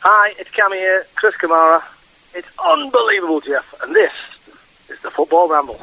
Hi, it's Cammy here, Chris Kamara. It's unbelievable, Jeff, and this is the Football Ramble.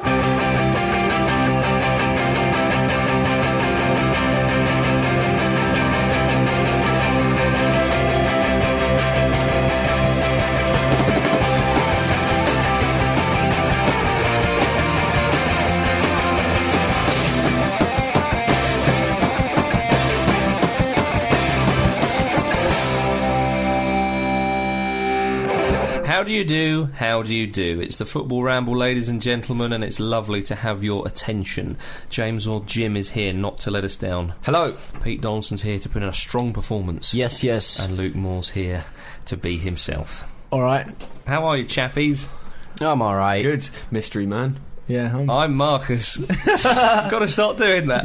How do you do? How do you do? It's the Football Ramble, ladies and gentlemen, and it's lovely to have your attention. James or Jim is here not to let us down. Hello. Pete Donaldson's here to put in a strong performance. Yes, yes. And Luke Moore's here to be himself. All right. How are you, chappies? I'm all right. Good, mystery man. Yeah, I'm Marcus. Got to start doing that.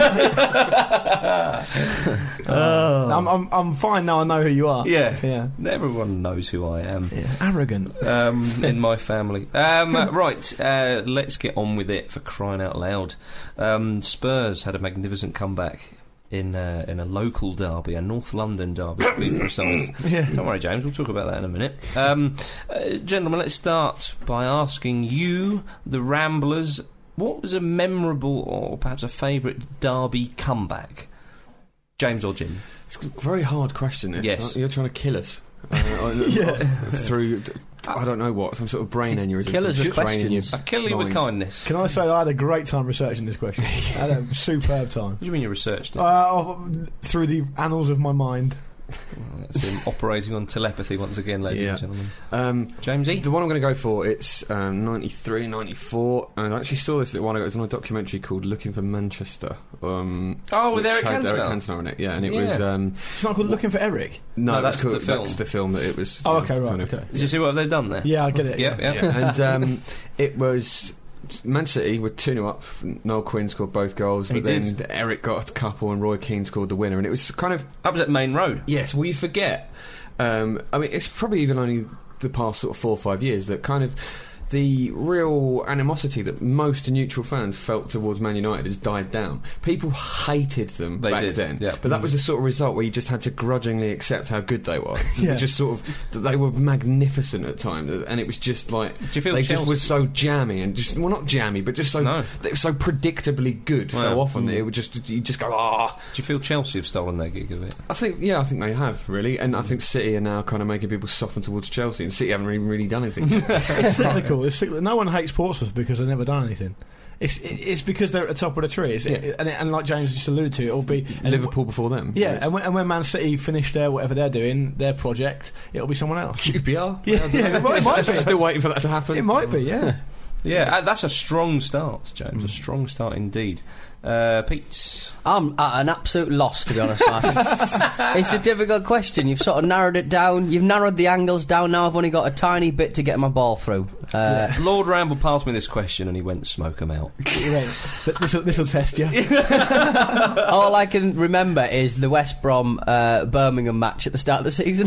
Yeah. I'm fine now. I know who you are. Yeah. Everyone knows who I am. Yeah. Arrogant. In my family. Right. Let's get on with it, for crying out loud. Spurs had a magnificent comeback in a local derby, a North London derby, to be precise. Don't worry, James, we'll talk about that in a minute. Gentlemen, let's start by asking you, the Ramblers, what was a memorable or perhaps a favourite derby comeback? James or Jim? It's a very hard question. Yes. You're trying to kill us. Through... I don't know what, some sort of brain aneurysm. Killers with questions. I kill you with kindness. Can I say I had a great time researching this question? I had a superb time. What do you mean you researched it? Through the annals of my mind. Well, that's him operating on telepathy once again, ladies and gentlemen. Jamesy? The one I'm going to go for, it's 93, 94, and I actually saw this a little while ago. It was on a documentary called Looking for Manchester. With Eric Cantona? Eric Cantona in it, yeah, and it was... It's not called Looking for Eric? No, that's the film. That's the film that it was... Oh, okay, right, okay. Did you see what they've done there? Yeah, I get it. Yeah. And it was... Man City were 2-0 up. Noel Quinn scored both goals, but then Eric got a couple and Roy Keane scored the winner, and it was kind of... That was at Main Road. Yes, well, you forget. I mean, it's probably even only the past sort of 4 or 5 years that kind of the real animosity that most neutral fans felt towards Man United has died down. People hated them back then, but that was the sort of result where you just had to grudgingly accept how good they were. Just sort of, they were magnificent at times, and it was just like, do you feel they Chelsea? just were so jammy and just, well, not jammy, but just so they were so predictably good so often that it would just, you just go, Do you feel Chelsea have stolen their gig of it? I think they have, really, and I think City are now kind of making people soften towards Chelsea, and City haven't really done anything. It's cyclical. No one hates Portsmouth because they've never done anything. It's because they're at the top of the tree. And like James just alluded to, it'll be Liverpool before them. Yeah, and when Man City finish whatever they're doing, their project, it'll be someone else. QPR? It might be. Still waiting for that to happen. It might be, yeah. Yeah, that's a strong start, James. A strong start indeed. Pete? I'm at an absolute loss, to be honest, Mark. It's a difficult question. You've sort of narrowed it down. You've narrowed the angles down. Now I've only got a tiny bit to get my ball through. Lord Ramble passed me this question and he went, smoke 'em out. This will test you. All I can remember is the West Brom Birmingham match at the start of the season.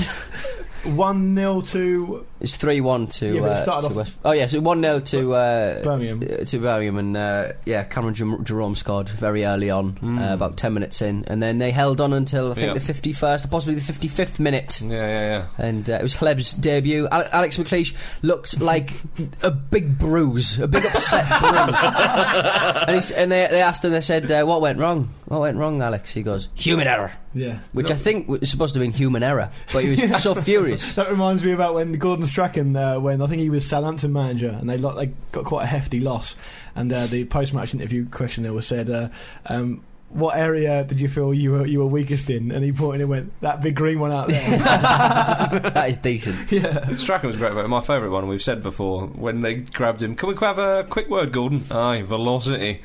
1-0 to... It's 3-1 to... Yeah, but it started off... West... Oh, yeah, so 1-0 to... Birmingham. To Birmingham, and, Cameron Jerome scored very early on, about 10 minutes in, and then they held on until, I think, the 51st, possibly the 55th minute. Yeah. And it was Hleb's debut. Alex McLeish looked like a big bruise, a big upset bruise. And they asked him, they said, what went wrong? What went wrong, Alex? He goes, human error. Yeah. Which I think was supposed to have been human error, but he was so furious. That reminds me about when Gordon Strachan, when I think he was Southampton manager, and they got quite a hefty loss, and the post-match interview question there was said, what area did you feel you were weakest in? And he pointed and went, that big green one out there. That is decent. Yeah. Strachan was great, but my favourite one, we've said before, when they grabbed him, can we have a quick word, Gordon? Aye, velocity.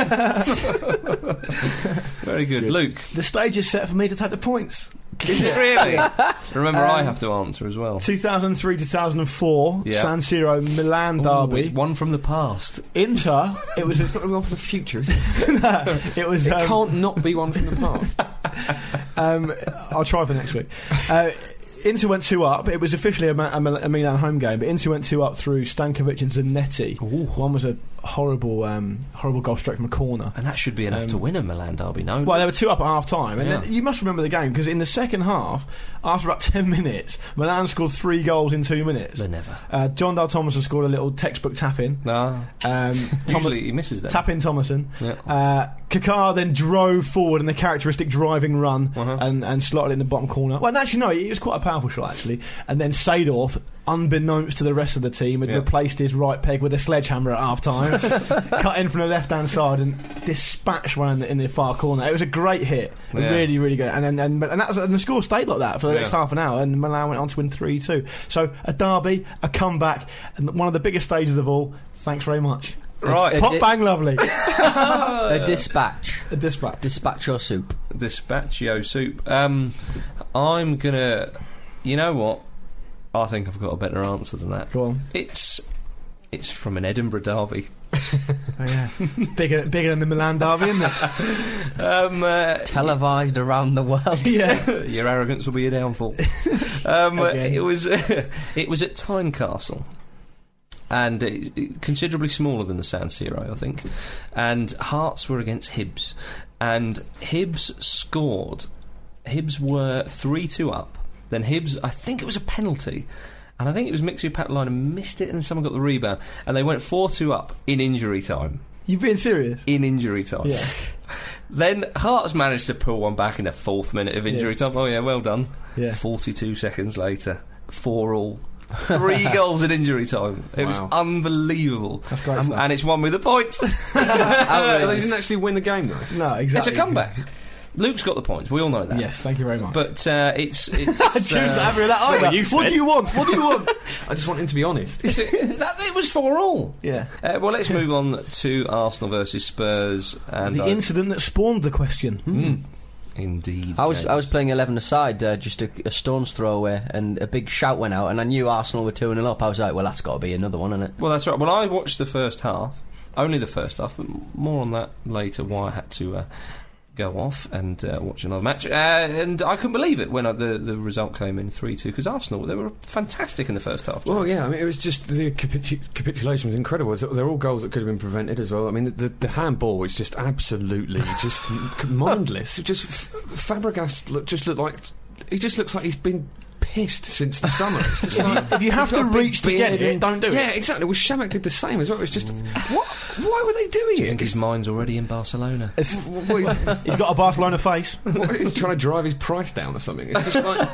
Very good. Luke? The stage is set for me to take the points. Is it really? Remember, I have to answer as well. 2003-2004, San Siro, Milan derby. It's one from the past. Inter, it was... It's not one from the future, is it? No, it was... It can't not be one from the past. I'll try for next week. Inter went 2 up. It was officially a Milan home game, but Inter went 2 up through Stankovic and Zanetti. Ooh. One was a horrible goal straight from a corner. And that should be enough to win a Milan derby, no? Well, they were 2 up at half time, and Yeah. then you must remember the game because in the second half, after about 10 minutes, Milan scored 3 goals in 2 minutes. They never. John Dale Thomason scored a little textbook tap in. No. Usually he misses that. Tap in Thomason. Yeah. Kaká then drove forward in the characteristic driving run Uh-huh. and slotted in the bottom corner. Well, actually, no, it was quite a powerful shot, actually. And then Seedorf, unbeknownst to the rest of the team, had replaced his right peg with a sledgehammer at half time, cut in from the left hand side and dispatched one in the far corner. It was a great hit. Yeah. Really, really good. And the score stayed like that for the next Yeah. half an hour, and Milan went on to win 3-2. So a derby, a comeback, and one of the biggest stages of all. Thanks very much. Right. Pop bang lovely. A dispatch. A dispatch. Dispatch your soup. Dispatchio soup. I'm gonna. You know what? I think I've got a better answer than that. Go on. It's from an Edinburgh derby. Oh, yeah. bigger than the Milan derby, isn't it? Televised around the world. Yeah. Your arrogance will be your downfall. Again. It was at Tynecastle. And considerably smaller than the San Siro, I think. And Hearts were against Hibs. And Hibs scored. Hibs were 3-2 up. Then Hibs, I think it was a penalty. And I think it was Mixu Patalina missed it and someone got the rebound. And they went 4-2 up in injury time. You being serious? In injury time. Yeah. Then Hearts managed to pull one back in the 4th minute of injury time. Oh, yeah, well done. Yeah. 42 seconds later, 4-4. 3 goals in injury time. It was Wow. unbelievable. That's great stuff. And it's won with a point. So they didn't actually win the game, though. No, exactly. It's a comeback. Luke's got the points. We all know that. Yes, thank you very much. But it's James not happy with that either. what you What said. do you want? What do you want? I just want him to be honest. it was 4-4. Yeah. Well, let's move on to Arsenal versus Spurs. And The incident that spawned the question. Indeed. I was James. playing 11 aside, just a stone's throw away, and a big shout went out, and I knew Arsenal were 2-0 up. I was like, well, that's got to be another one, isn't it? Well, that's right. Well, I watched the first half. Only the first half, but more on that later, why I had to go off and watch another match. And I couldn't believe it when the result came in 3-2, because Arsenal, they were fantastic in the first half. Well, yeah, I mean, it was just the capitulation was incredible. They're all goals that could have been prevented as well. I mean, the handball was just absolutely just mindless. It just Fabregas looked like he just looks like he's been pissed since the summer. It's just like, If you have he's got to a big reach to get beard it, and- don't do it. Yeah, exactly. Well, Shamak did the same as well. It's just what? Why were they doing I it? think his mind's already in Barcelona. What, He's got a Barcelona face. he's trying to drive his price down or something. It's just like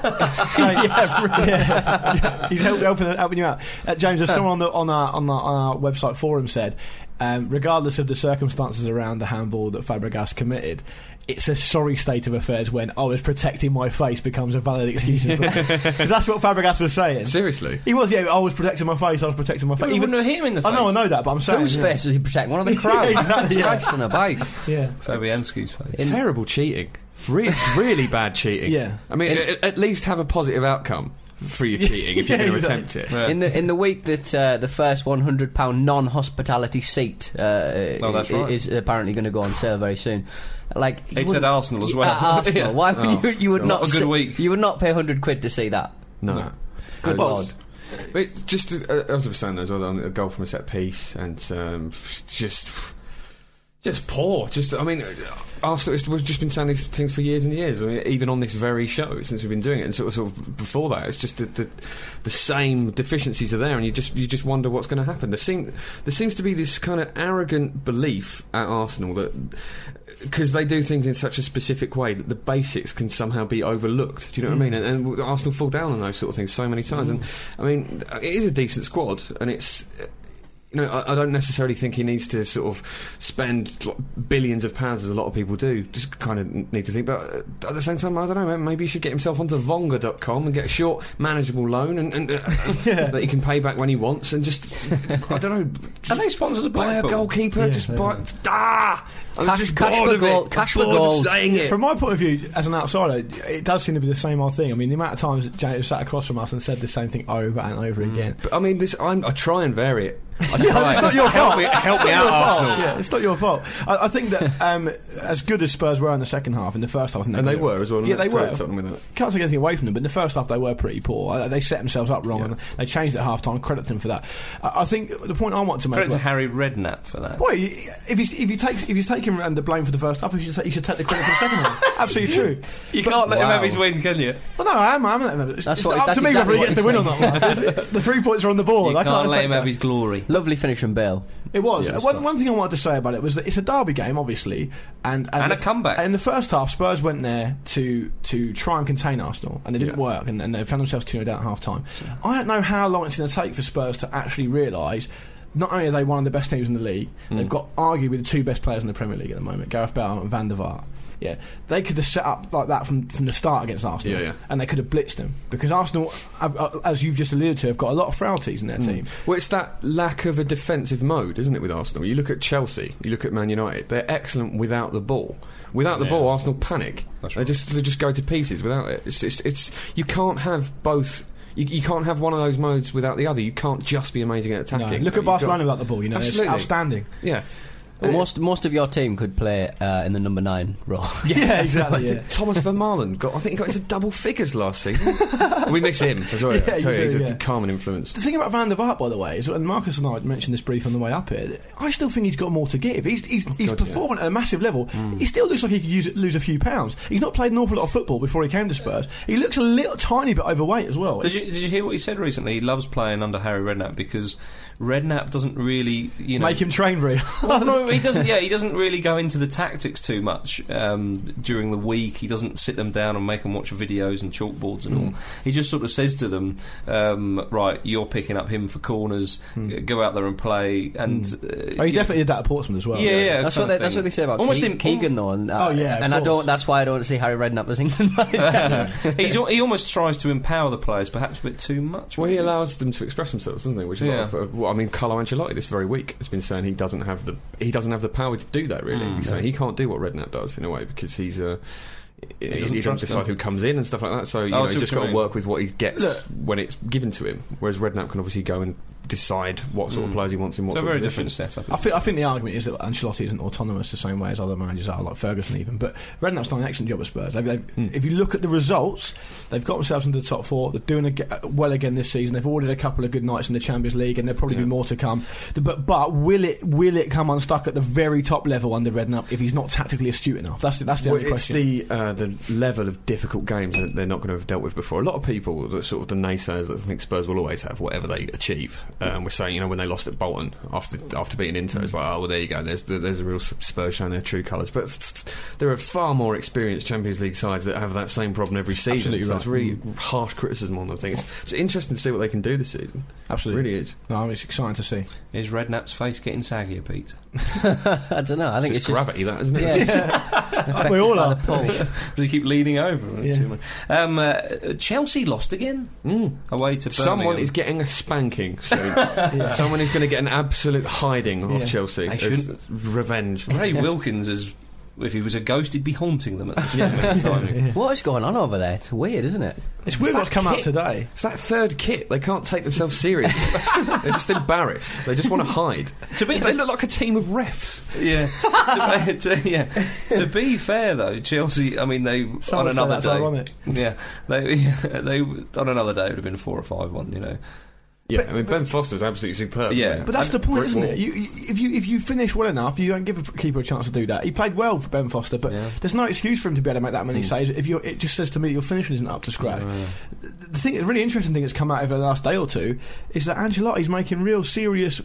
Yeah. He's helping you out. James, there's someone on our website forum said, regardless of the circumstances around the handball that Fabregas committed, it's a sorry state of affairs when I was protecting my face becomes a valid excuse. Because that's what Fabregas was saying. seriously. He was, I was protecting my face, You Even, wouldn't have hit him in the face. I know that, but I'm saying... Whose face was he protecting? One of the crowd. Yeah, exactly, yeah. Raced on a bike. Yeah. Fabianski's face. Terrible cheating. Really bad cheating. Yeah. I mean, at least have a positive outcome for your cheating if you're Yeah, going to exactly. attempt it. Yeah. In the week that the first £100 non-hospitality seat that's right. is apparently going to go on sale very soon. Like It's at Arsenal as well. At Arsenal. Yeah. Why would you would Not not a good week. You would not pay £100 to see that. No. Good Well, lord. But just as I was saying as well, a goal from a set piece and just poor. I mean, Arsenal. We've just been saying these things for years and years. I mean, even on this very show since we've been doing it, and sort of before that, it's just the same deficiencies are there, and you just wonder what's going to happen. There seems to be this kind of arrogant belief at Arsenal that because they do things in such a specific way that the basics can somehow be overlooked. Do you know what I mean? And Arsenal fall down on those sort of things so many times. And I mean, it is a decent squad, and it's. You know, I don't necessarily think he needs to sort of spend billions of pounds as a lot of people do. Just kind of need to think. But at the same time, I don't know. Maybe he should get himself onto Vonga.com and get a short, manageable loan and that he can pay back when he wants. And just, I don't know. Are they sponsors of Buy a Blackpool? goalkeeper. Yeah, just they buy. I'm Cash- just cash bored for of goal- it. cash I'm for bored of goals. saying it. From my point of view, as an outsider, it does seem to be the same old thing. I mean, the amount of times that James sat across from us and said the same thing over and over again. But I mean, I try and vary it. It's not your fault. Help me out, Arsenal. Yeah, it's not your fault. I think that as good as Spurs were in the second half, in the first half, And they were as well. Yeah, they were. Tottenham with that. Can't take anything away from them, but in the first half they were pretty poor. They set themselves up wrong, and they changed at half time. Credit them for that. I think the point I want to make. Credit to Harry Redknapp for that. Boy, if he's taking the blame for the first half, he should take the credit for the second half. Absolutely true. You can't let him have his win, can you? Well, no, I'm letting him. It's up to me exactly whether he gets the win or not. Mark. The 3 points are on the board. You I can't let him have that. his glory. Lovely finish from Bale. It was. Yeah, One thing I wanted to say about it was that it's a derby game, obviously, and a comeback. And in the first half, Spurs went there to try and contain Arsenal, and it didn't work, and they found themselves 2-0 down at half time. I don't know how long it's going to take for Spurs to actually realise. Not only are they one of the best teams in the league, they've got arguably the two best players in the Premier League at the moment, Gareth Bale and Van der Vaart. Yeah, they could have set up like that from the start against Arsenal, and they could have blitzed them because Arsenal, as you've just alluded to, have got a lot of frailties in their team. Well, it's that lack of a defensive mode, isn't it, with Arsenal? You look at Chelsea, you look at Man United, they're excellent without the ball. Without the ball, Arsenal panic. That's They right. just go to pieces without it. It's you can't have both. You can't have one of those modes without the other. You can't just be amazing at attacking. No, look at Barcelona without the ball. You know, it's Absolutely. outstanding. Yeah. Well, most of your team could play in the number 9 role. Yeah, exactly. Yeah. Thomas Vermaelen I think he got into double figures last season. We miss him as well. Yeah, I tell you, you do, he's yeah. a calming influence. The thing about Van der Vaart, by the way, is, and Marcus and I mentioned this brief on the way up here, I still think he's got more to give. He's performing at a massive level. He still looks like he could lose a few pounds. He's not played an awful lot of football before he came to Spurs. He looks a little tiny bit overweight as well. Did you hear what he said recently? He loves playing under Harry Redknapp because Redknapp doesn't really, make him train very hard. Well, no, he doesn't. Yeah, he doesn't really go into the tactics too much during the week. He doesn't sit them down and make them watch videos and chalkboards and all. He just sort of says to them, "Right, you're picking up him for corners. Go out there and play." And he definitely did that at Portsmouth as well. Yeah, That's what they say about Almost Keegan though. And, and I course. don't. That's why I don't see Harry Redknapp as England manager. He almost tries to empower the players, perhaps a bit too much. Well, he allows them to express themselves, doesn't he? Which is Yeah. I mean, Carlo Ancelotti this very week has been saying he doesn't have the power to do that. Really, he's saying he can't do what Redknapp does in a way because he doesn't decide who comes in and stuff like that. So he's just got to work with what he gets when it's given to him. Whereas Redknapp can obviously go and decide what sort of players he wants in what It's a sort very of different position. setup. I think the argument is that Ancelotti isn't autonomous the same way as other managers are, like Ferguson even. But Redknapp's done an excellent job at Spurs. If you look at the results, they've got themselves into the top 4. They're doing well again this season. They've ordered a couple of good nights in the Champions League, and there'll probably be more to come. But will it come unstuck at the very top level under Redknapp if he's not tactically astute enough? That's the only question. It's the level of difficult games that they're not going to have dealt with before. A lot of people, the sort of the naysayers that think Spurs will always have whatever they achieve, we're saying, when they lost at Bolton after beating Inter, it's like, oh well, there you go. There's a real Spurs showing their true colours. But there are far more experienced Champions League sides that have that same problem every season. Absolutely so right. it's really harsh criticism on them. It's interesting to see what they can do this season. Absolutely, It really is. No, I mean, it's exciting to see. Is Redknapp's face getting saggier, Pete? I don't know. I think It's it's gravity, that isn't it? Yeah. We all by are. the pull. Does he keep leaning over? Yeah. Chelsea lost again away to Birmingham. Someone is getting a spanking soon. Someone is going to get an absolute hiding off Chelsea. They It's shouldn't. revenge. Ray Wilkins is. If he was a ghost, he'd be haunting them at this moment in time. What is going on over there? It's weird, isn't it? It's weird what's come out kit. today. It's that third kit. They can't take themselves seriously. They're just embarrassed. They just want to hide. They look like a team of refs. Yeah. To be fair, though, Chelsea. I mean, they Someone on say another that's day. ironic. Yeah, they on another day it would have been 4 or 5-1. Yeah, I mean, Ben Foster's absolutely superb. Yeah. But that's the point, Brick isn't wall. it? If you finish well enough, you don't give a keeper a chance to do that. He played well for Ben Foster, but there's no excuse for him to be able to make that many saves. It just says to me your finishing isn't up to scratch. The really interesting thing that's come out over the last day or two is that Ancelotti's making real serious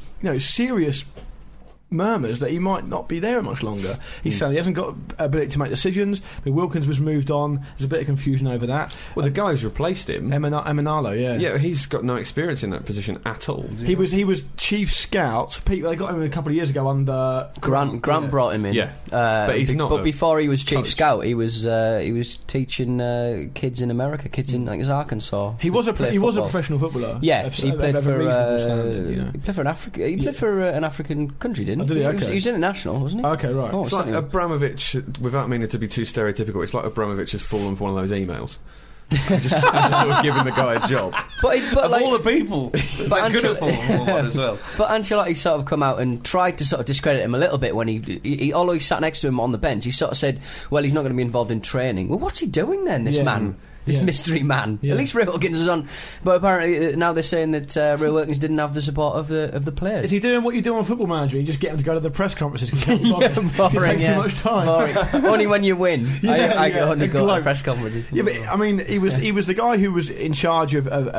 murmurs that he might not be there much longer. He's saying he hasn't got ability to make decisions. Wilkins was moved on. There's a bit of confusion over that. Well, the guy who's replaced him. Emanalo, yeah. Yeah, he's got no experience in that position at all. He was chief scout. They got him a couple of years ago under Grant brought him in. Yeah. But he's not But a before he was chief coach. scout, he was teaching kids in America, kids in like Arkansas. He was a play professional football. footballer. Yeah, Of he a played for reasonable standard, he played for an Africa. He played for an African country, didn't he? Oh, did he? Okay. He was international, wasn't he? Okay, right. Oh, It's like something. Abramovich, without meaning to be too stereotypical, it's like Abramovich has fallen for one of those emails. just sort of giving the guy a job. But Of all the people, that could have fallen for one as well. But Ancelotti sort of come out and tried to sort of discredit him a little bit when he although he sat next to him on the bench, he sort of said, well, he's not going to be involved in training. Well, what's he doing then, this man? This mystery man. Yeah. At least Ray Wilkins was on, but apparently now they're saying that Ray Wilkins didn't have the support of the players. Is he doing what you do on Football Manager? You just get him to go to the press conferences because he takes too much time. Only when you win. I only go to gloat. press conferences. Yeah, but I mean, he was the guy who was in charge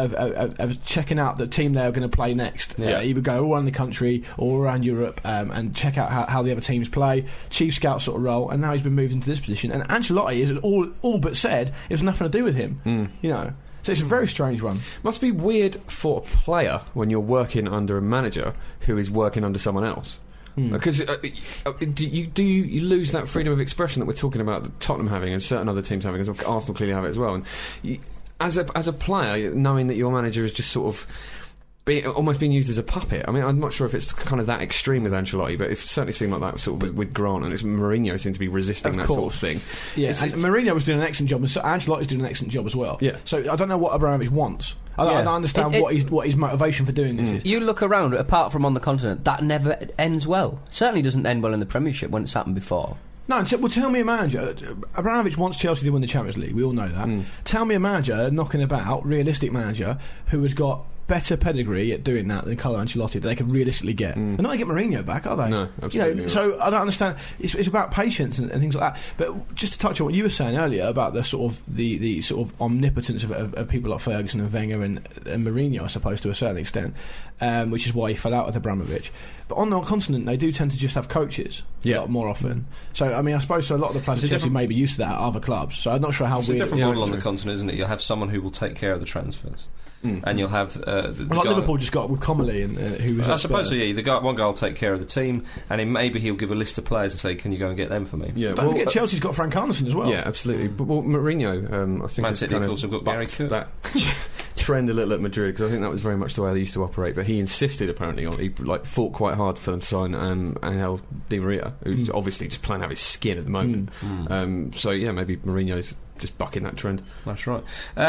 of checking out the team they were going to play next. Yeah. He would go all around the country, all around Europe, and check out how the other teams play. Chief scout sort of role, and now he's been moved into this position. And Ancelotti is all but said it was nothing to do with him. You know. So it's a very strange one. Must be weird for a player when you're working under a manager who is working under someone else. Because do you lose that freedom of expression that we're talking about that Tottenham having and certain other teams having as well? Arsenal clearly have it as well. And as a player, knowing that your manager is just sort of almost being used as a puppet. I mean, I'm not sure if it's kind of that extreme with Ancelotti, but it certainly seemed like that sort of with Grant, and Mourinho seemed to be resisting that sort of thing. Yeah, and Mourinho was doing an excellent job, and so Ancelotti's doing an excellent job as well. Yeah. So I don't know what Abramovich wants. I don't understand what his motivation for doing this is. You look around, apart from on the continent, that never ends well. Certainly doesn't end well in the Premiership when it's happened before. No, well, tell me a manager. Abramovich wants Chelsea to win the Champions League. We all know that. Tell me a manager knocking about, realistic manager, who has got better pedigree at doing that than Carlo Ancelotti that they could realistically get. They're not going to get Mourinho back, are they? No, absolutely. So I don't understand. It's about patience and things like that. But just to touch on what you were saying earlier about the sort of the sort of omnipotence of people like Ferguson and Wenger and Mourinho, I suppose, to a certain extent, which is why he fell out with Abramovich. But on the continent, they do tend to just have coaches a lot more often. So, I mean, I suppose a lot of the players at Chelsea may be used to that at other clubs. So I'm not sure how it's weird a different model on the continent, isn't it? You'll have someone who will take care of the transfers. And you'll have the like guy Liverpool just got with Comolli, and who was. I suppose so. Yeah, one guy will take care of the team, and maybe he'll give a list of players and say, "Can you go and get them for me?" Yeah, don't forget Chelsea's got Frank Anderson as well. Yeah, absolutely. But Mourinho, I think, Man City kind of also got Gary Cook. That trend a little at Madrid, because I think that was very much the way they used to operate. But he insisted apparently on. He fought quite hard for them to sign Angel Di Maria, who's obviously just playing out his skin at the moment. So yeah, maybe Mourinho's just bucking that trend. That's right.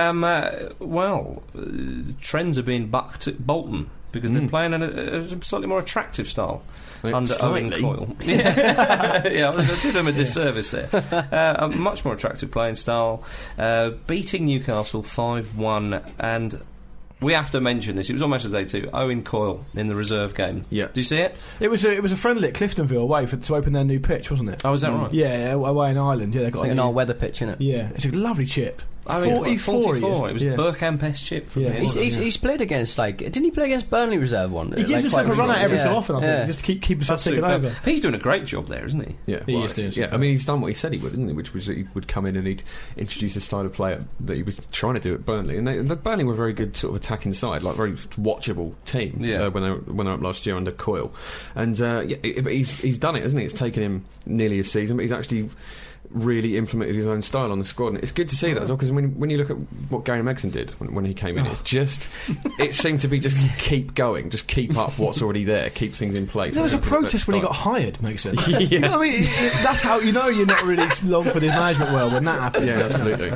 Trends are being bucked at Bolton because they're playing in a slightly more attractive style under Owen Coyle. Yeah, I did them a disservice there. A much more attractive playing style, beating Newcastle 5-1, and we have to mention this. It was on Matches Day 2. Owen Coyle in the reserve game. Yeah. Do you see it? It was a friendly at Cliftonville away to open their new pitch, wasn't it? Oh, is that right? Yeah, away in Ireland. Yeah, they got Like an all-weather pitch, isn't it? Yeah, it's a lovely chip. I mean, 44. It was yeah. Bergkamp-esque chip from the end. He's played against, didn't he play against Burnley reserve one? He gives himself a run out every so often, I think, Yeah. just to keep himself ticking over. He's doing a great job there, isn't he? Yeah, He is. I mean, he's done what he said he would, isn't he? Which was that he would come in and he'd introduce a style of play that he was trying to do at Burnley. And Burnley were a very good sort of attacking side, like very watchable team when they were up last year under Coyle. And but he's done it, hasn't he? It's taken him nearly a season, but he's actually really implemented his own style on the squad, and it's good to see that as well, because when you look at what Gary Megson did when he came in, it's just it seemed to be just keep going, just keep up what's already there, keep things in place. There was a protest when he got hired, Megson. Yeah. You know what I mean? That's how you know you're not really long for this management world when that happens. Yeah, absolutely.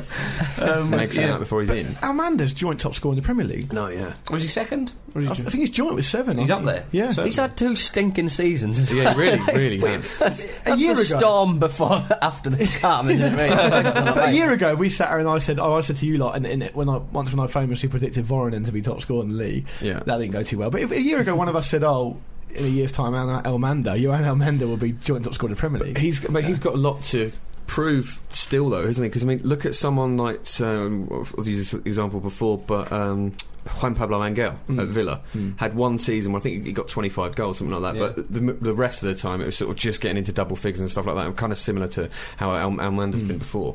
Megson out before he's in. Almanda's joint top scorer in the Premier League. No, yeah. Was he second? Or I think he's joint with 7. He's up there. Yeah. So He's had 2 stinking seasons as well. Yeah, really has. That's A year the ago. storm before, after the calm, isn't it? Really? But a year ago, we sat here and I said to you lot, when I famously predicted Voronin to be top scorer in the league, that didn't go too well. But a year ago, one of us said, in a year's time, Johan Elmander will be joint top scorer in the Premier League. He's got a lot to prove still, though, isn't he? Because I mean, look at someone like I've used this example before, but Juan Pablo Angel at Villa had one season where I think he got 25 goals, something like that. Yeah. But the rest of the time, it was sort of just getting into double figures and stuff like that. Kind of similar to how Almanda's been before.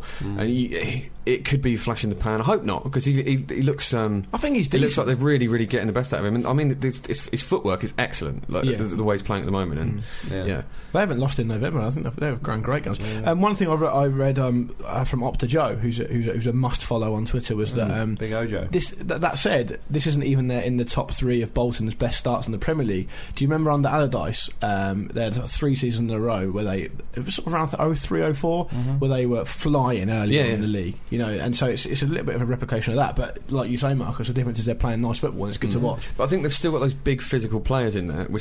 And it could be flash in the pan. I hope not, because he looks. I think he's It looks like decent. they're really, really getting the best out of him. And I mean, his footwork is excellent. Like the way he's playing at the moment. And Yeah. They haven't lost in November. I think they've grown great guns. One thing I read from Opta Joe, who's a must follow on Twitter, was that Big Ojo. That said, this isn't even in the top 3 of Bolton's best starts in the Premier League. Do you remember under Allardyce, they had 3 seasons in a row where it was sort of around 03, 04, where they were flying early on in the league. and so it's a little bit of a replication of that. But like you say, Marcus, the difference is they're playing nice football and it's good to watch. But I think they've still got those big physical players in there, which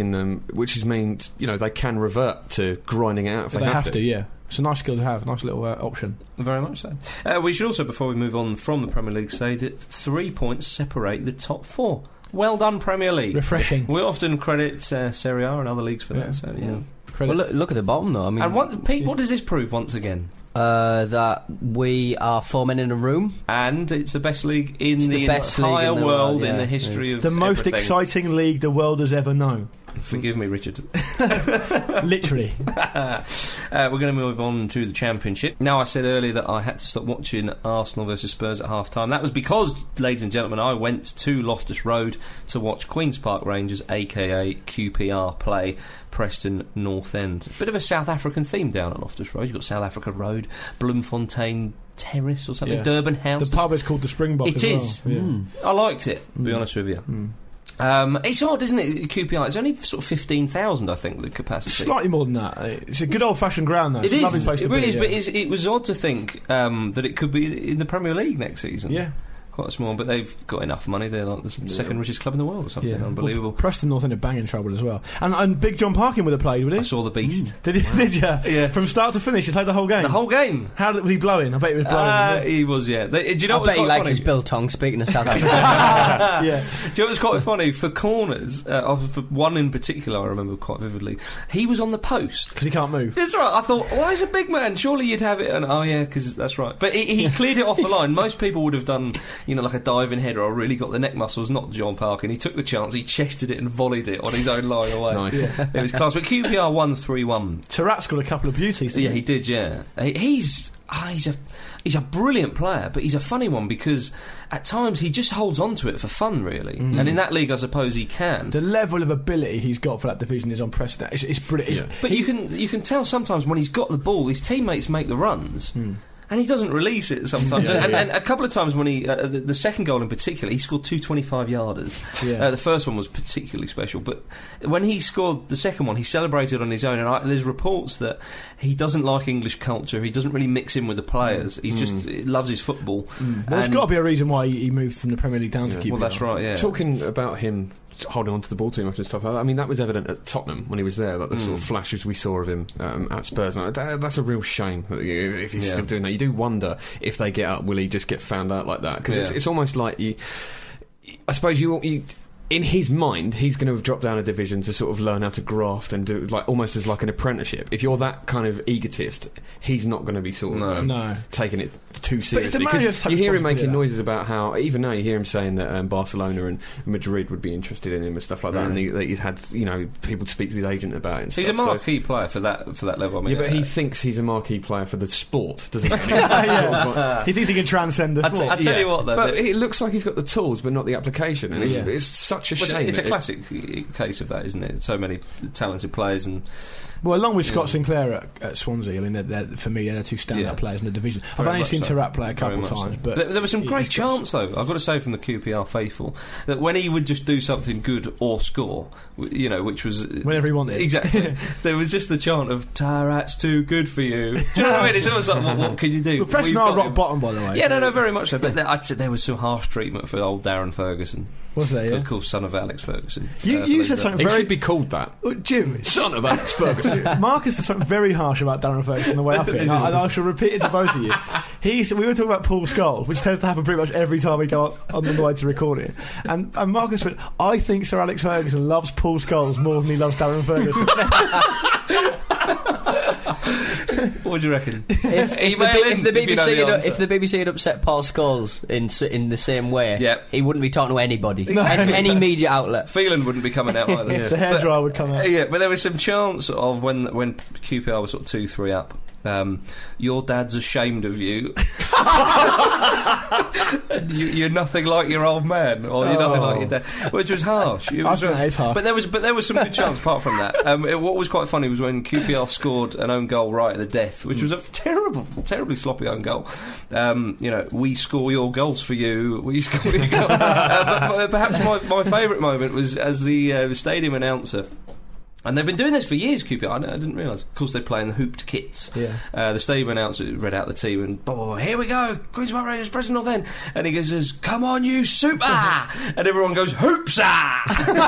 means they can revert to grinding it out if they have to. Yeah. It's a nice skill to have, nice little option. Very much so. We should also, before we move on from the Premier League, say that 3 points separate the top 4. Well done, Premier League. Refreshing. We often credit Serie A and other leagues for that. So, Well, look at the bottom, though. I mean, and what does this prove once again? That we are 4 men in a room, and it's the best league in it's the entire world in the history of the most everything. exciting league the world has ever known. Forgive me, Richard. Literally. We're going to move on to the Championship. Now, I said earlier that I had to stop watching Arsenal versus Spurs at half-time. That was because, ladies and gentlemen, I went to Loftus Road to watch Queen's Park Rangers, a.k.a. QPR, play Preston North End. Bit of a South African theme down at Loftus Road. You've got South Africa Road, Bloemfontein Terrace or something, Durban House. The pub is called the Springbok It as is. well. Yeah. I liked it, to be honest with you. It's odd, isn't it, QPR? It's only sort of 15,000, I think, the capacity. Slightly more than that. It's a good old-fashioned ground, though. It It's a is. lovely place to It really be, is, yeah. but it was odd to think that it could be in the Premier League next season. Yeah. Quite small, but they've got enough money. They're like the second richest club in the world or something. Unbelievable. Well, Preston North End are banging trouble as well. And Big John Parkin would have played, would he? I saw the beast. Did you? Yeah. From start to finish, he played the whole game? The whole game. How was he blowing? I bet he was blowing. He was, yeah. Do you know I what's bet he quite likes funny? his biltong, speaking of South Africa. Yeah. Do you know what's quite funny? For corners, for one in particular I remember quite vividly, he was on the post. Because he can't move. That's right. I thought, why is a big man? Surely you'd have it. And because that's right. But he cleared it off the line. Most people would have done, like a diving header or really got the neck muscles. Not John Parkin. He took the chance. He chested it and volleyed it on his own line away. Nice. Yeah. It was class. But QPR won 3-1. Tarat's got a couple of beauties. Yeah, he did. Yeah, he's a brilliant player, but he's a funny one because at times he just holds on to it for fun, really. And in that league, I suppose he can. The level of ability he's got for that division is unprecedented. It's brilliant. Yeah. But you can tell sometimes when he's got the ball, his teammates make the runs. And he doesn't release it sometimes. And a couple of times when he... the second goal in particular, he scored 2 25-yarders. Yeah. The first one was particularly special. But when he scored the second one, he celebrated on his own. And there's reports that he doesn't like English culture. He doesn't really mix in with the players. He just loves his football. Well, there's got to be a reason why he moved from the Premier League down to QPR. Well, that's right, yeah. Talking about him holding on to the ball too much and stuff like that. I mean, that was evident at Tottenham when he was there, like the sort of flashes we saw of him at Spurs. And that's a real shame that if he's still doing that. You do wonder if they get up, will he just get found out like that? Because it's almost like I suppose you in his mind, he's going to have dropped down a division to sort of learn how to graft and do almost as like an apprenticeship. If you're that kind of egotist, he's not going to be sort of taking it too seriously. Because you hear him making noises about how, even now you hear him saying that Barcelona and Madrid would be interested in him and stuff like that, and that he's had people to speak to his agent about it. And he's stuff. a marquee player for that level. I mean, but he thinks he's a marquee player for the sport, doesn't he? He thinks he can transcend the sport. I tell you what, though, but it looks like he's got the tools, but not the application, and it's such a shame. It's a classic case of that, isn't it? So many talented players and. Well, along with Scott Sinclair at Swansea, I mean, for me, they're the two standout players in the division. I've only seen Tarat play a couple of times, but there was some great chants, though. I've got to say, from the QPR faithful, that when he would just do something good or score, which was whenever he wanted, exactly. There was just the chant of "Tarat's too good for you." Do you know what I mean? It's almost like, what can you do? Well, Preston are rock bottom, by the way. Yeah, no, very much so. But I'd say there was some harsh treatment for old Darren Ferguson. Was there? Yeah? Of course, son of Alex Ferguson. You said something very. He should be called that. Jim, son of Alex Ferguson. Marcus said something very harsh about Darren Ferguson on the way up here, and I shall repeat it to both of you. We were talking about Paul Scholes, which tends to happen pretty much every time we go on the way to recording. And Marcus went, I think Sir Alex Ferguson loves Paul Scholes more than he loves Darren Ferguson. What do you reckon? If the BBC had upset Paul Scholes in the same way, he wouldn't be talking to anybody, any media outlet. Phelan wouldn't be coming out either. The hairdryer would come out. Yeah, but there was some chance of when QPR was sort of 2-3 up. Your dad's ashamed of you. You're nothing like your old man, or you're nothing like your dad, which was harsh. It was harsh. But there was some good chance apart from that. What was quite funny was when QPR scored an own goal right at the death, which was a terribly sloppy own goal. We score your goals for you. We score your goals. But perhaps my favourite moment was as the stadium announcer And they've been doing this for years, QPR. I didn't realise. Of course, they play in the hooped kits. Yeah. The stadium announcer read out the team and, here we go, Queen's Park Rangers, Preston North End. And he goes, come on, you super! And everyone goes, hoopsa!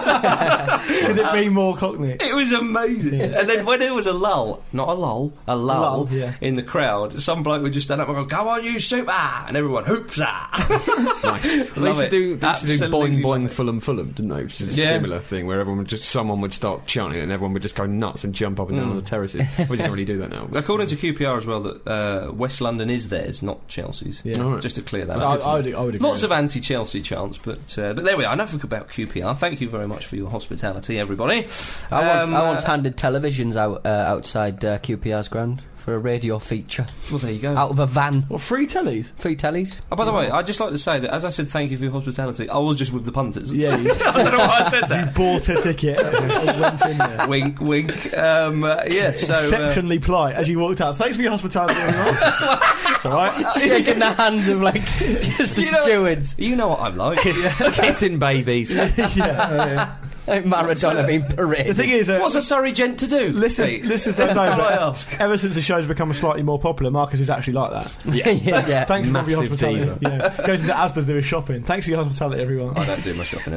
Could it be more Cockney? It was amazing. Yeah. And then when there was a lull, not a lull, a lull yeah. in the crowd, some bloke would just stand up and go, come on, you super! And everyone, hoopsa! Nice. They used Love to do it. boing Absolutely love boing it. Fulham, didn't they? Which is a Yeah. similar thing where someone would start chanting and everyone would just go nuts and jump up and down on the terraces. We can't really do that now. According to QPR as well, that West London is theirs, not Chelsea's. Yeah. All right. Just to clear that I up. would agree. Lots of anti-Chelsea chants, but there we are. Enough about QPR. Thank you very much for your hospitality, everybody. I once handed televisions out outside QPR's ground for a radio feature Well, there you go. out of a van. What, free tellies? Free tellies. Oh, by the way, I'd just like to say that as I said thank you for your hospitality, I was just with the punters. Yeah, you I don't know why I said you that. bought a ticket and went in there. Wink, wink. Yeah, so... Exceptionally polite as you walked out. Thanks for your hospitality, everyone. It's alright. Shaking the hands of like just the You know- stewards. you know what I'm like. Kissing babies. Yeah. Like Maradona being paraded. The thing is, What's a Surrey gent to do? listeners don't know, That's all I but ask. ever since the show's become slightly more popular, Marcus is actually like that. yeah. Thanks for your Massive hospitality. diva. Yeah. Goes into Asda to do his shopping. Thanks for your hospitality, everyone. I don't do my shopping.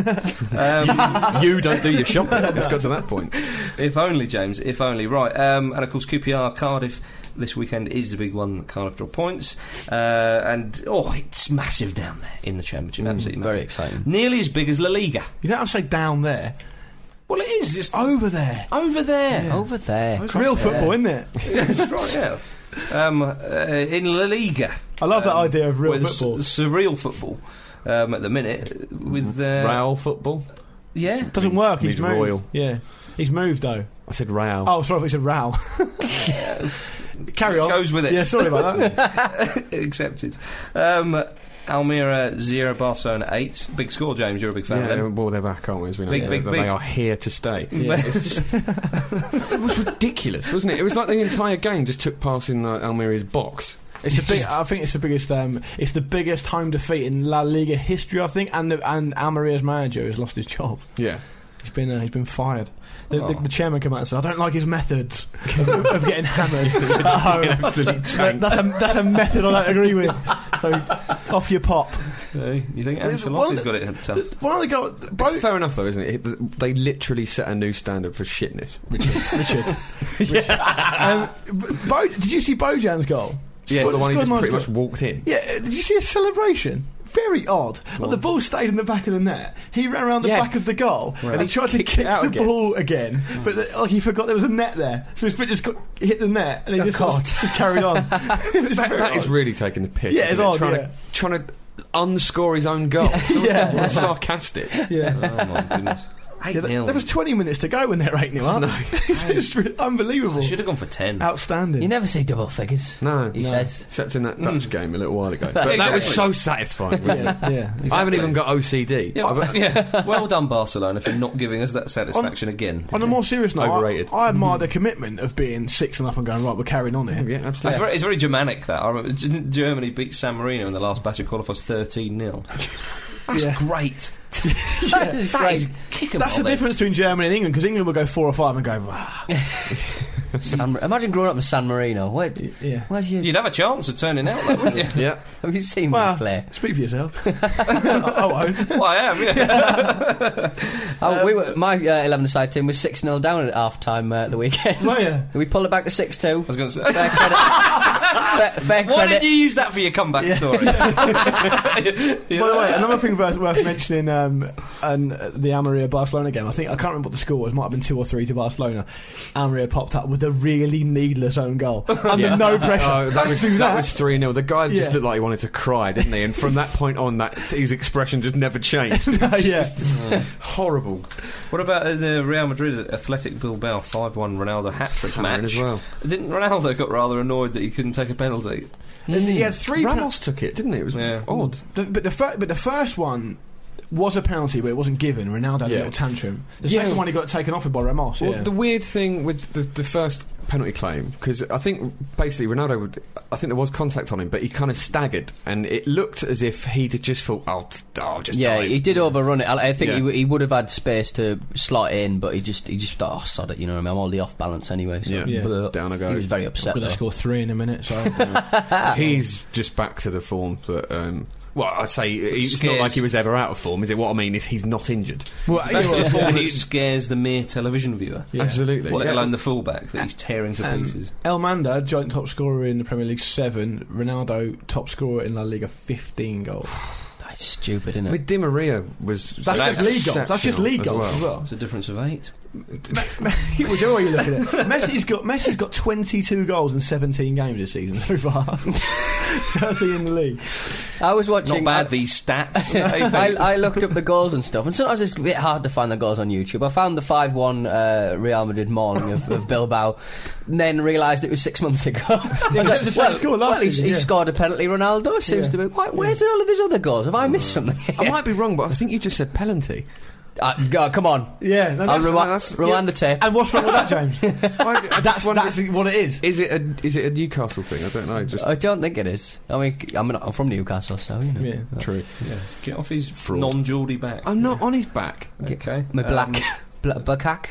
You don't do your shopping. It's got to that point. If only, James, if only. Right, and of course QPR Cardiff this weekend is the big one. Cardiff draw points, and it's massive down there in the Championship. Absolutely massive. Very exciting. Nearly as big as La Liga. You don't have to say down there. Well, it is just Over there. over there. Over there. It's real football, isn't it? That's right. Yeah. In La Liga. I love that idea of real with football. surreal football. At the minute, with Rail football. yeah, Doesn't work. He's Means moved. royal. Yeah. He's moved, though. I said rail. Oh, sorry, I thought you said row. Carry on. goes with it. Yeah, sorry about that. Accepted. Almira 0, Barcelona 8. Big score, James. You're a big fan of Yeah, them. well, they're back, aren't we? As we know, Big, big, they big. are here to stay. Yeah. It's just, it was ridiculous, wasn't it? It was like the entire game just took place in Almeria's box. It's I think it's the biggest. It's the biggest home defeat in La Liga history, I think. And Almeria's manager has lost his job. Yeah. He's been fired. Oh. The chairman came out and said, "I don't like his methods of getting hammered at home. That's a method I don't agree with." So off your pop. You think One Ancelotti's of got it tough? Why don't they go? It's fair enough, though, isn't it? They literally set a new standard for shitness. Richard. Did you see Bojan's goal? Yeah, The one he just Scored pretty nice much walked in. Yeah, did you see a celebration? Very odd. Like, the ball stayed in the back of the net. He ran around the Yeah. back of the goal Right. and he tried to Kicked kick it out the again. ball again, but he forgot there was a net there, so his foot just hit the net and he just carried on. It's very That is odd. really taking the piss. Yeah, it's isn't it? odd, Trying to unscore his own goal. Yeah. That's sarcastic. Yeah. Oh my goodness. 8-0. There was 20 minutes to go when they're 8-0 up. No. It's unbelievable. They should have gone for 10. Outstanding. You never say double figures. No. He says. Except in that Dutch game a little while ago. But that Exactly. was so satisfying, wasn't it? Yeah. I haven't even got OCD. Yeah, well done, Barcelona, for not giving us that satisfaction again. On a more serious note, Overrated. I admire the commitment of being 6-0 and going, right, we're carrying on here. Yeah, absolutely. It's very Germanic, that. I remember Germany beat San Marino in the last batch of qualifiers 13-0. That's Yeah. great. That is That is great. kick 'em That's all the then. difference between Germany and England, because England will go 4 or 5 and go, wow. Imagine growing up in San Marino. Yeah. Where's your... You'd have a chance of turning out, though, wouldn't you? Yeah. Have you seen Well, me play? speak for yourself. I won't. Well, I am, yeah. My 11-a-side team was 6-0 down at half-time the weekend. Well, yeah. We pulled it back to 6-2. I was going to say. Fair credit. Fair Why credit. did you use that for your comeback story? By the way, another thing worth mentioning, and the Almeria Barcelona game. I can't remember what the score was. Might have been 2 or 3 to Barcelona. Almeria popped up with a really needless own goal under no pressure. Oh, that was 3-0. The guy just Yeah. looked like he wanted to cry, didn't he? And from that point on, his expression just never changed. Yeah. Horrible. What about the Real Madrid Athletic Bilbao 5-1 Ronaldo hat-trick Hammering match? as well. Didn't Ronaldo got rather annoyed that he couldn't take a penalty? And he had 3 Ramos took it, didn't he? It was Yeah. odd. But the first one was a penalty, but it wasn't given. Ronaldo had a little tantrum. The second one he got taken off by Ramos. Well, the weird thing with the first penalty claim, because I think basically Ronaldo I think there was contact on him, but he kind of staggered, and it looked as if he'd just thought, I'll just dive. He did overrun it. I think he would have had space to slot in, but he just thought, oh, sod it, you know what I mean, I'm already off balance anyway. So down I go. He was very upset. We're going to score 3 in a minute, so he's just back to the form that. Well, I'd say it's not like he was ever out of form, is it? What I mean is he's not injured. Well, that's just the form that scares the mere television viewer. Yeah. Absolutely. Let alone the fullback that he's tearing to pieces. Elmander, joint top scorer in the Premier League, 7. Ronaldo, top scorer in La Liga, 15 goals. That's stupid, isn't it? With Di Maria was... That's just league goals. That's just league goals as well. It's a difference of 8. Which are you looking at? Messi's got 22 goals in 17 games this season so far. 30 in the league. I was watching. Not bad, these stats. I looked up the goals and stuff, and sometimes it's a bit hard to find the goals on YouTube. I found the 5-1 Real Madrid mauling of Bilbao, and then realised it was 6 months ago. He scored a penalty. Ronaldo seems to be. Where's all of his other goals? Have I missed something? I might be wrong, but I think you just said penalty. Come on. Yeah, no, I'll rewind the tape. And what's wrong with that, James? That's what it is. Is it a Newcastle thing? I don't know. I don't think it is. I mean, I'm from Newcastle, so you know. Yeah, true. Yeah. Get off his non-Geordie back. I'm not on his back. Okay. My black buckhack.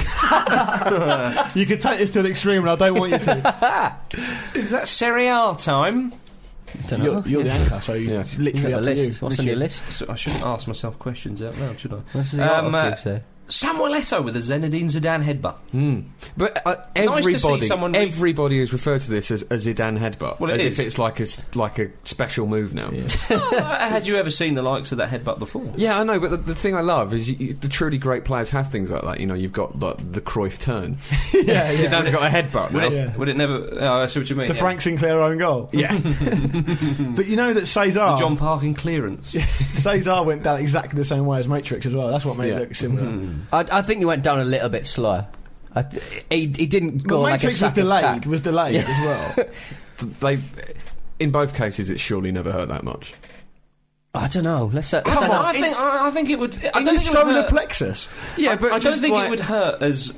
You could take this to an extreme, and I don't want you to. Is that Serie A time? You're the anchor, so literally up to you. What's on your list? So I shouldn't ask myself questions out loud, should I? What's the autocue say? Samuel Eto'o with a Zinedine Zidane headbutt. But everybody everybody has referred to this as a Zidane headbutt. Well, if it's like a special move now. Yeah. Had you ever seen the likes of that headbutt before? Yeah, I know, but the thing I love is the truly great players have things like that. You know, you've got like the Cruyff turn. Zidane's got a headbutt now. Would it never... Oh, I see what you mean. The Frank Sinclair own goal. Yeah. But you know that Cesar... The John Parkin clearance. Cesar went down exactly the same way as Matrix as well. That's what made it look similar. I think he went down a little bit slower. He didn't go like a Matrix sack was delayed as well. In both cases, it surely never hurt that much. I don't know. Let's. I think it would. I In don't the think it would solar hurt. plexus. Yeah, but I don't think it would hurt as.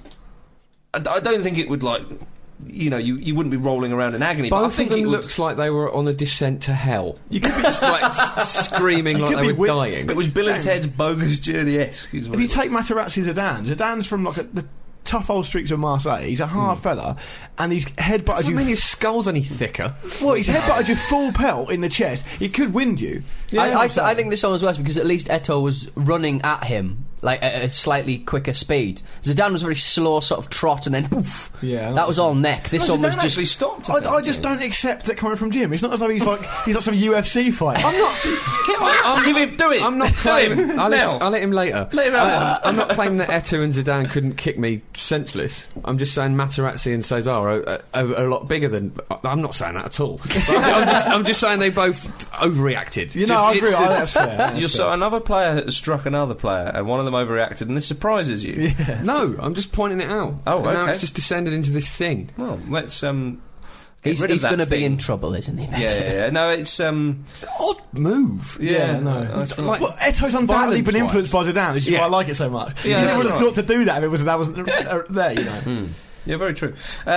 I don't think it would like. You know, you wouldn't be rolling around in agony. Both but I think of them it would, looks like they were on a descent to hell. You could be just like screaming like they were dying. It was Bill and Ted's Bogus Journey-esque. If you take Materazzi Zidane's from like the tough old streets of Marseille. He's a hard fella, and he's headbutted you. I mean, his skull's any thicker. Well, he's headbutted you full pelt in the chest. He could wind you. I think this one was worse because at least Eto'o was running at him like at a slightly quicker speed. Zidane was very slow, sort of trot, and then poof. Yeah, that was all neck. This one was just actually stopped. I just don't accept that coming from Jim. It's not as though he's like some UFC fight. I'm not. Give him. Do it. I'm not claiming. I'll let him later. Let him out. I'm not claiming that Eto'o and Zidane couldn't kick me senseless. I'm just saying Materazzi and Cesar are a lot bigger than. I'm not saying that at all. I'm just saying they both overreacted. You know, I agree. That's fair. So another player struck another player, and one of them overreacted, and this surprises you. Yeah. No, I'm just pointing it out. Oh, okay. Now it's just descended into this thing. Well, let's He's going to be in trouble, isn't he? Yeah. No, it's an odd move. Yeah, no. Like, well, Eto'o's unfortunately been influenced by Zidane, which is why I like it so much. Yeah, you never would have thought to do that if that wasn't there, you know. Yeah, very true.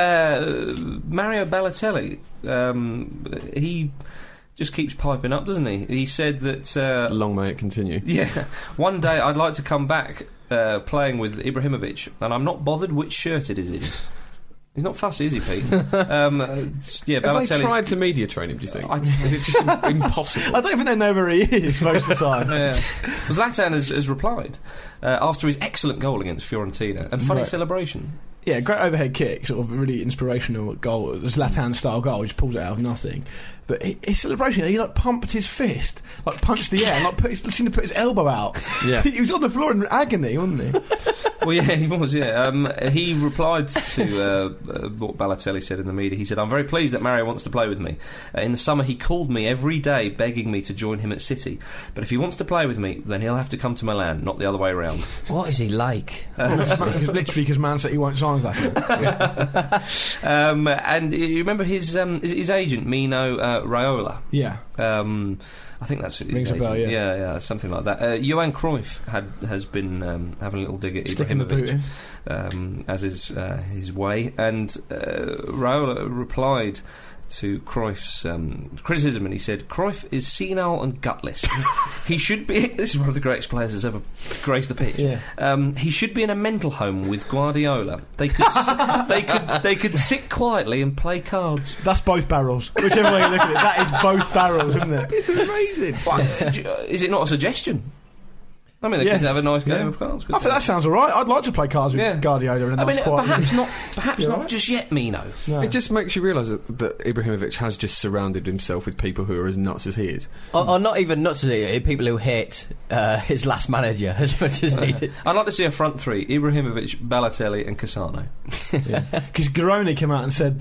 Mario Balotelli, he just keeps piping up, doesn't he? He said that... long may it continue. Yeah. One day I'd like to come back playing with Ibrahimovic, and I'm not bothered which shirt it is in. He's not fussy, is he, Pete? Have they tried to media train him, do you think? Is it just impossible? I don't even know where he is most of the time. Yeah. Well, Zlatan has replied after his excellent goal against Fiorentina, and funny celebration. Yeah, great overhead kick, sort of really inspirational goal, Zlatan-style goal, just pulls it out of nothing. But his celebration, he like pumped his fist, like punched the air, and like seemed to put his elbow out. Yeah. He was on the floor in agony, wasn't he? Well, yeah, he was, yeah. He replied to what Balotelli said in the media. He said, "I'm very pleased that Mario wants to play with me. In the summer, he called me every day begging me to join him at City. But if he wants to play with me, then he'll have to come to Milan, not the other way around." What is he like? Literally, because Man City won't sign Zlatan. And you remember his agent, Mino Raiola? Yeah. I think that's Rings a bell, yeah. yeah, something like that. Johan Cruyff has been having a little dig at Sticking the boot Ibrahimovic, in. as is his way, and Raiola replied to Cruyff's criticism, and he said, Cruyff is senile and gutless. He should be... This is one of the greatest players that's ever graced the pitch. Yeah. He should be in a mental home with Guardiola. They could sit quietly and play cards. That's both barrels. Whichever way you look at it, that is both barrels, isn't it? It's amazing. Is it not a suggestion? I mean, they could have a nice game of cards. I think that sounds all right. I'd like to play cards with Guardiola. In a nice quiet room. Perhaps not just yet, Mino. No. It just makes you realise that Ibrahimovic has just surrounded himself with people who are as nuts as he is. Or not even nuts as he is, people who hate his last manager as much as he did. I'd like to see a front three: Ibrahimovic, Balotelli, and Cassano. Because Garoni came out and said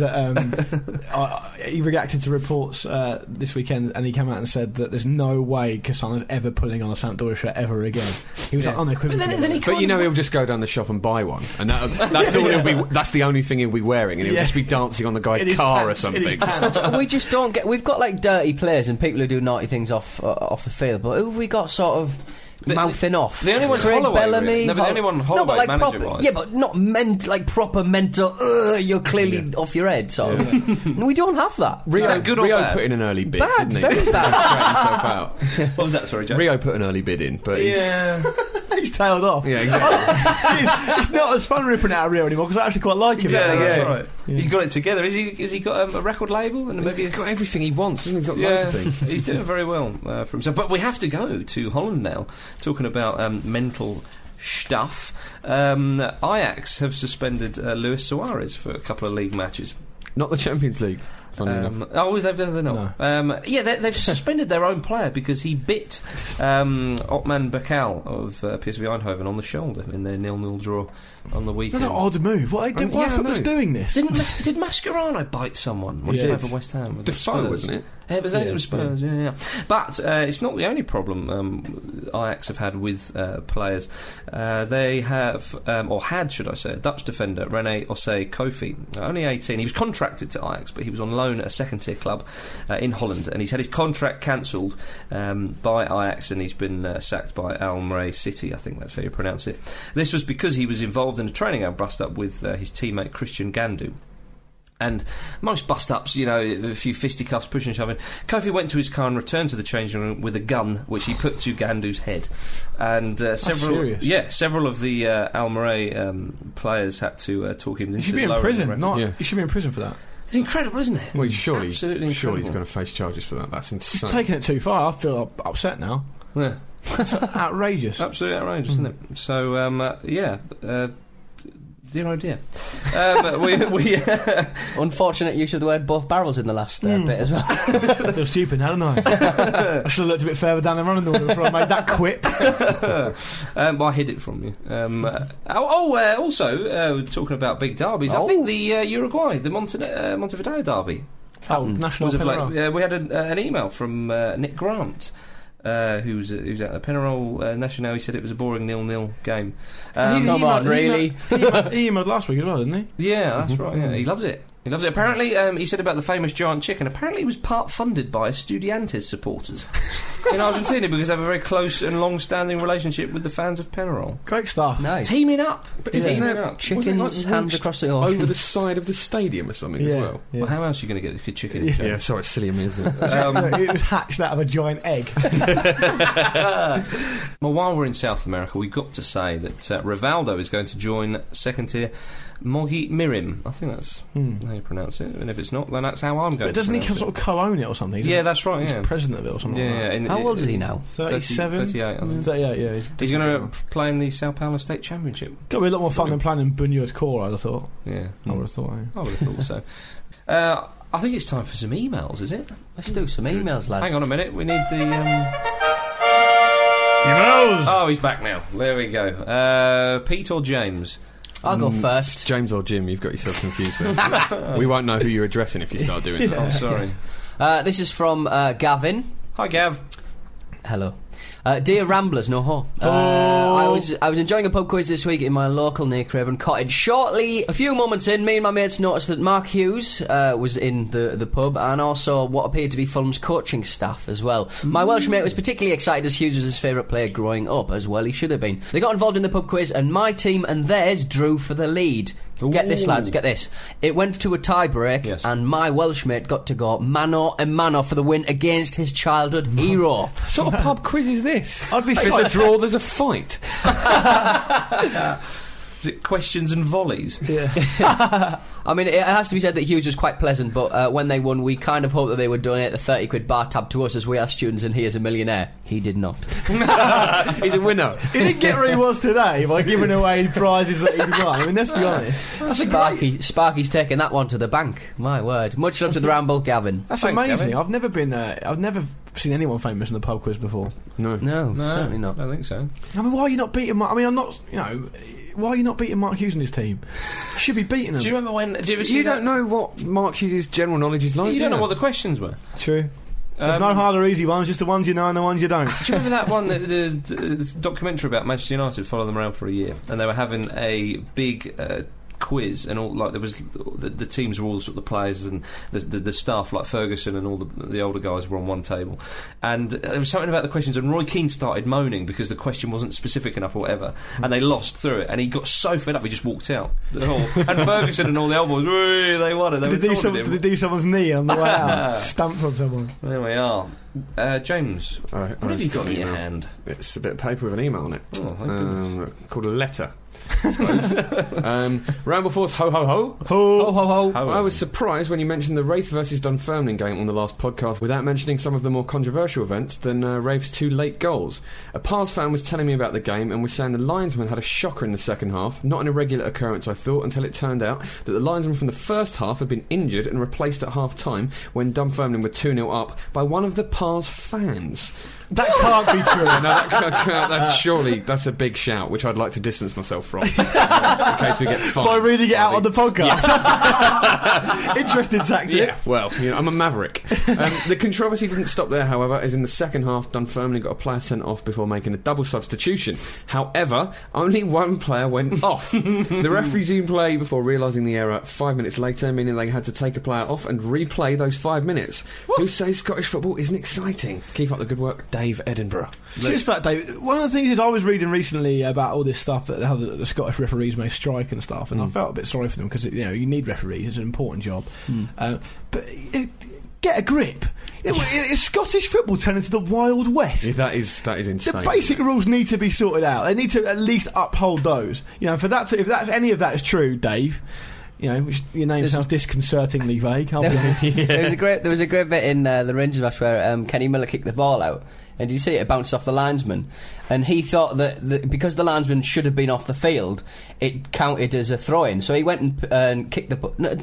that he reacted to reports this weekend, and he came out and said that there's no way Cassano's ever pulling on a Sampdoria shirt ever again. He was like unequivocal. But he'll just go down the shop and buy one, and that's all he'll be. That's the only thing he'll be wearing, and he'll just be dancing on the guy's car or something. We just don't get. We've got like dirty players and people who do naughty things off the field, but who have we got sort of mouthing off? The only one's Craig Holloway. Bellamy. Really. No, but the only one Holloway manager-wise. Yeah, but not proper mental. You're clearly off your head. So we don't have that. Rio put in an early bid. Bad, didn't he? very bad. Himself out. What was that? Sorry, Joe. Rio put an early bid in, but he's tailed off. Yeah, exactly. It's not as fun ripping out of Rio anymore because I actually quite like him. Yeah, that's right. Yeah. He's got it together. Has he got a record label? And maybe he's got everything he wants. He's got loads of things. He's doing very well for himself. But we have to go to Holland now, talking about mental stuff. Ajax have suspended Luis Suarez for a couple of league matches. Not the Champions League. They're not. Yeah. They've suspended their own player because he bit Otman Bakal of PSV Eindhoven on the shoulder in their 0-0 draw on the weekend. What an odd move. Why are footballers doing this? Did Mascherano bite someone when he played for West Ham? The Spurs, wasn't it? It was Spurs, yeah. But it's not the only problem Ajax have had with players. They have, or had, should I say, a Dutch defender, Rene Ossé Kofi, only 18. He was contracted to Ajax, but he was on loan at a second-tier club in Holland, and he's had his contract cancelled by Ajax, and he's been sacked by Almere City, I think that's how you pronounce it. This was because he was involved in a training and bust-up with his teammate Christian Gandu. And most bust-ups, a few fisticuffs, pushing and shoving. Kofi went to his car and returned to the changing room with a gun, which he put to Gandu's head. And several of the Almere players had to talk him into he should be in prison. He should be in prison for that. It's incredible, isn't it? Well, surely he's going to face charges for that. That's insane. He's taking it too far. I feel upset now. Yeah, outrageous. Absolutely outrageous, isn't it? So, dear oh dear. We Unfortunate use of the word both barrels in the last bit as well. I feel stupid now, don't I? I should have looked a bit further down the running order before I made that quip. I hid it from you. Also, talking about big derbies, I think the Uruguay, the Montevideo derby. National Penarol. We had an email from Nick Grant. Who's at the Penarol Nacional. He said it was a boring 0-0 game. Come on, really? He emailed last week as well, didn't he? Yeah, that's right. Yeah, he loves it. He loves it. Apparently, he said about the famous giant chicken. Apparently, it was part funded by Estudiantes supporters in Argentina because they have a very close and long-standing relationship with the fans of Penarol. Great stuff. Nice. Teaming up. Chickens hands across the ocean over the side of the stadium or something as well. Well, how else are you going to get the chicken? Yeah, sorry, it's silly of me, isn't it? It was hatched out of a giant egg. Well, while we're in South America, we've got to say that Rivaldo is going to join second-tier Mogi Mirim. I think that's how you pronounce it. And if it's not, then that's how I'm going but doesn't to he sort of co-own it or something? Yeah, that's right, He's president of it or something like that. How old is he now? 37? 38, I think. 38, yeah. He's going to play in the Sao Paulo State Championship. Got to be a lot more fun than playing in Buñuel's core, I'd have thought. Yeah. I would have thought, I would have thought so. I think it's time for some emails, is it? Let's do some emails, lads. Hang on a minute, we need the... Emails! Oh, he's back now. There we go. Pete or James? I'll go first. James or Jim, you've got yourself confused there. We won't know who you're addressing if you start doing that. Oh, sorry. This is from Gavin. Hi, Gav. Hello. Dear Ramblers, no ho. I was enjoying a pub quiz this week in my local near Craven Cottage. Shortly, a few moments in, me and my mates noticed that Mark Hughes was in the pub, and also what appeared to be Fulham's coaching staff as well. My Welsh mate was particularly excited as Hughes was his favourite player growing up, as well he should have been. They got involved in the pub quiz, and my team and theirs drew for the lead. Get this, lads, get this. It went to a tie-break, and my Welsh mate got to go mano a mano for the win against his childhood hero. What sort of pub quiz is this? I'd be If it's a draw, there's a fight. Is it questions and volleys? Yeah. I mean, it has to be said that Hughes was quite pleasant, but when they won, we kind of hoped that they would donate the 30 quid bar tab to us as we are students and he is a millionaire. He did not. He's a winner. He didn't get where he was today by giving away prizes that he'd won. I mean, let's be honest. Sparky's taking that one to the bank. My word. Much love to the Ramble, Gavin. That's Thanks, amazing. Gavin. I've never seen anyone famous in the pub quiz before. No, certainly not. I don't think so. I mean, why are you not beating Mark? I mean, I'm not, why are you not beating Mark Hughes and his team? You should be beating them. Do you remember when... Do you ever see You that? don't know what Mark Hughes' general knowledge is like. You don't know what the questions were. True. There's no hard or easy ones, just the ones you know and the ones you don't. Do you remember that one, the documentary about Manchester United, followed them around for a year, and they were having a big quiz, and all, like, there was the teams were all sort of the players and the staff, like Ferguson and all the older guys were on one table, and there was something about the questions, and Roy Keane started moaning because the question wasn't specific enough or whatever, and they lost through it, and he got so fed up he just walked out. And Ferguson and all the old boys, they won it. Did they do someone's knee on the way out? Stamped on someone. There we are. James, what have you got in your hand? It's a bit of paper with an email on it. Oh, thank goodness. Called a letter. Ramble Force, ho ho ho. Ho, ho, ho. I was surprised when you mentioned the Wraith versus Dunfermline game on the last podcast without mentioning some of the more controversial events than Wraith's 2 late goals. A Pars fan was telling me about the game and was saying the linesman had a shocker in the second half, not an irregular occurrence I thought, until it turned out that the linesman from the first half had been injured and replaced at half time when Dunfermline were 2-0 up by one of the Pars fans. That can't be true. No, that's surely that's a big shout, which I'd like to distance myself from, in case we get fined. By reading it out on the podcast. Interesting tactic. Yeah, well, I'm a maverick. The controversy didn't stop there, however, as in the second half, Dunfermline got a player sent off before making a double substitution. However, only one player went off. The referee resumed play before realising the error 5 minutes later, meaning they had to take a player off and replay those 5 minutes. Who says Scottish football isn't exciting? Keep up the good work, Dave Edinburgh. Serious fact, Dave, one of the things is I was reading recently about all this stuff, that how the Scottish referees may strike and stuff, and I felt a bit sorry for them because you need referees, it's an important job. But get a grip. Is Scottish football turned into the Wild West? Yeah, that is insane. The basic rules need to be sorted out. They need to at least uphold those. For that, if that's any of that is true, Dave. Which your name sounds disconcertingly vague. I'll be honest. There was a great bit in the Rangers match where Kenny Miller kicked the ball out, and did you see it bounced off the linesman? And he thought that because the linesman should have been off the field, it counted as a throw-in. So he went and kicked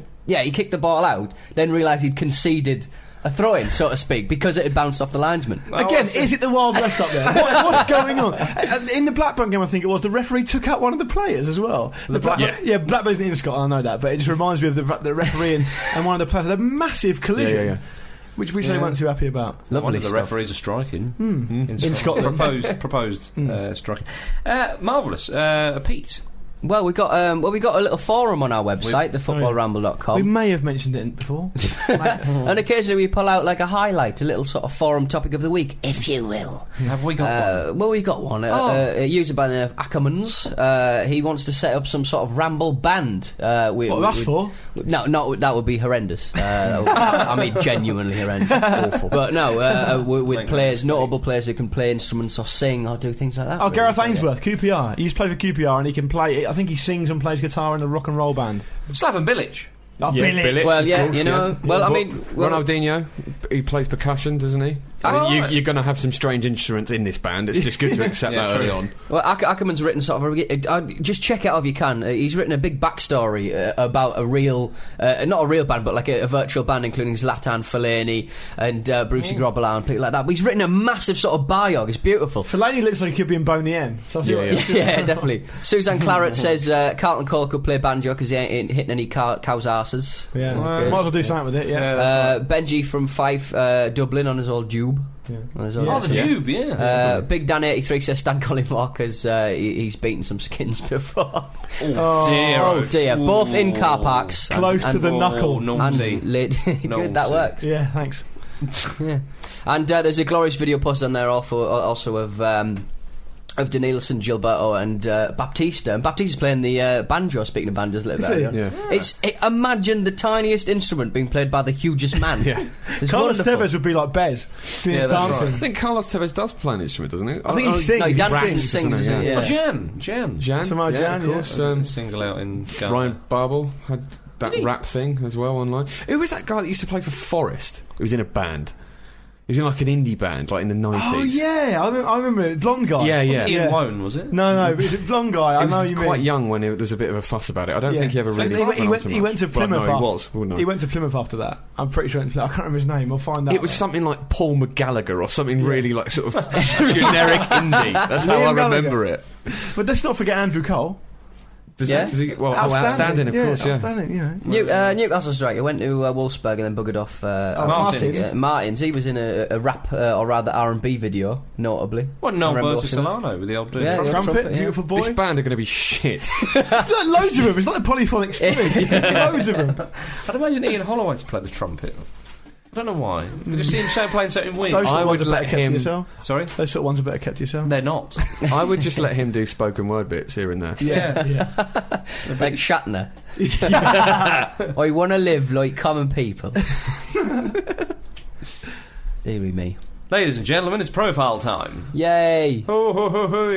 he kicked the ball out, then realised he'd conceded a throw-in, so to speak, because it had bounced off the linesman. Again, is it the Wild West up there? What's going on? In the Blackburn game, I think it was, the referee took out one of the players as well. Blackburn's in Scotland, I know that, but it just reminds me of the referee and one of the players had a massive collision. Yeah. Which they weren't too happy about. Lovely. The referees are striking in Scotland. Proposed striking. Marvellous. Pete. Well, we got a little forum on our website, thefootballramble.com. We may have mentioned it before. And occasionally we pull out like a highlight, a little sort of forum topic of the week, if you will. Have we got one? Well, we got one. A user by the name of Ackermans. He wants to set up some sort of ramble band. What that's for? No, that would be horrendous. I mean, genuinely horrendous. Awful. But no, with players, notable players who can play instruments or sing or do things like that. Oh, Gareth Ainsworth, QPR. He used to play for QPR and he can play. I think he sings and plays guitar in a rock and roll band. Slaven Bilic. Oh, Bilic. Well, yeah, course, Well, I mean, Ronaldinho, he plays percussion, doesn't he? You're going to have some strange instruments in this band. It's just good to accept that early on. Well, Ackerman's written sort of just check it out if you can. He's written a big backstory about a real, not a real band, but like a virtual band, including Zlatan, Fellaini, and Brucey Grobbelaar and people like that. But he's written a massive sort of biog. It's beautiful. Fellaini looks like he could be in Boney M. So yeah, definitely. Suzanne Claret says Carlton Cole could play banjo because he ain't hitting any cows' arses. Yeah, might as well do something with it. Yeah. Benji from Fife, Dublin, on his old Jube. There's Oh, others. the Tube, yeah. Big Dan 83 says Stan Colin Walker's he's beaten some skins before. Oh dear. Both in car parks. Close to the knuckle. Naughty. Good, that works. Yeah, thanks. Yeah. And there's a glorious video posted on there also of Danielson, Gilberto and Baptista. And Baptista's playing the banjo, speaking of banjos a little bit earlier. Yeah. Imagine the tiniest instrument being played by the hugest man. Yeah. It's Carlos wonderful. Tevez would be like Bez. Yeah, that's dancing. right. I think Carlos Tevez does play an instrument, doesn't he? I think he sings. No, he dances and raps, sings, doesn't he? yeah. Jan. Jan, Jan, of course. Single out in Ghana. Ryan Babel had that rap thing as well online. Who was that guy that used to play for Forest? He was in a band. He was in like an indie band, like in the 90s. Oh yeah, I remember it. Blonde guy. Yeah, yeah. Ian Wone, was it? No, is it blonde guy? I He know was you quite mean. young when there was a bit of a fuss about it. I don't think he ever really. He went to Plymouth. But no, he was. Well, no. He went to Plymouth after that. I'm pretty sure. I can't remember his name. We'll find out. It was something like Paul McGallagher or something really like sort of generic indie. That's how I Liam remember it. But let's not forget Andrew Cole. Does he? Well, Outstanding, of course, yeah. Outstanding, you know. Newcastle striker went to Wolfsburg and then buggered off. Martins. Martins. He was in a rap, or rather R&B video, notably. What, I remember Norberto watching it. Solano with the old Yeah, trumpet? Trumpet, yeah. beautiful boy. This band are going to be shit. There's like loads of them. It's like a polyphonic string. Loads of them. I'd imagine Ian Holloway to play the trumpet. I don't know why. I just see him playing something weird. Those sort I of would ones are let better kept to him- yourself. Sorry? Those sort of ones are better kept to yourself. They're not. I would just let him do spoken word bits here and there. Yeah. Like Shatner. I want to live like common people. Deary me. Ladies and gentlemen, it's profile time. Yay! Ho, ho, ho, ho.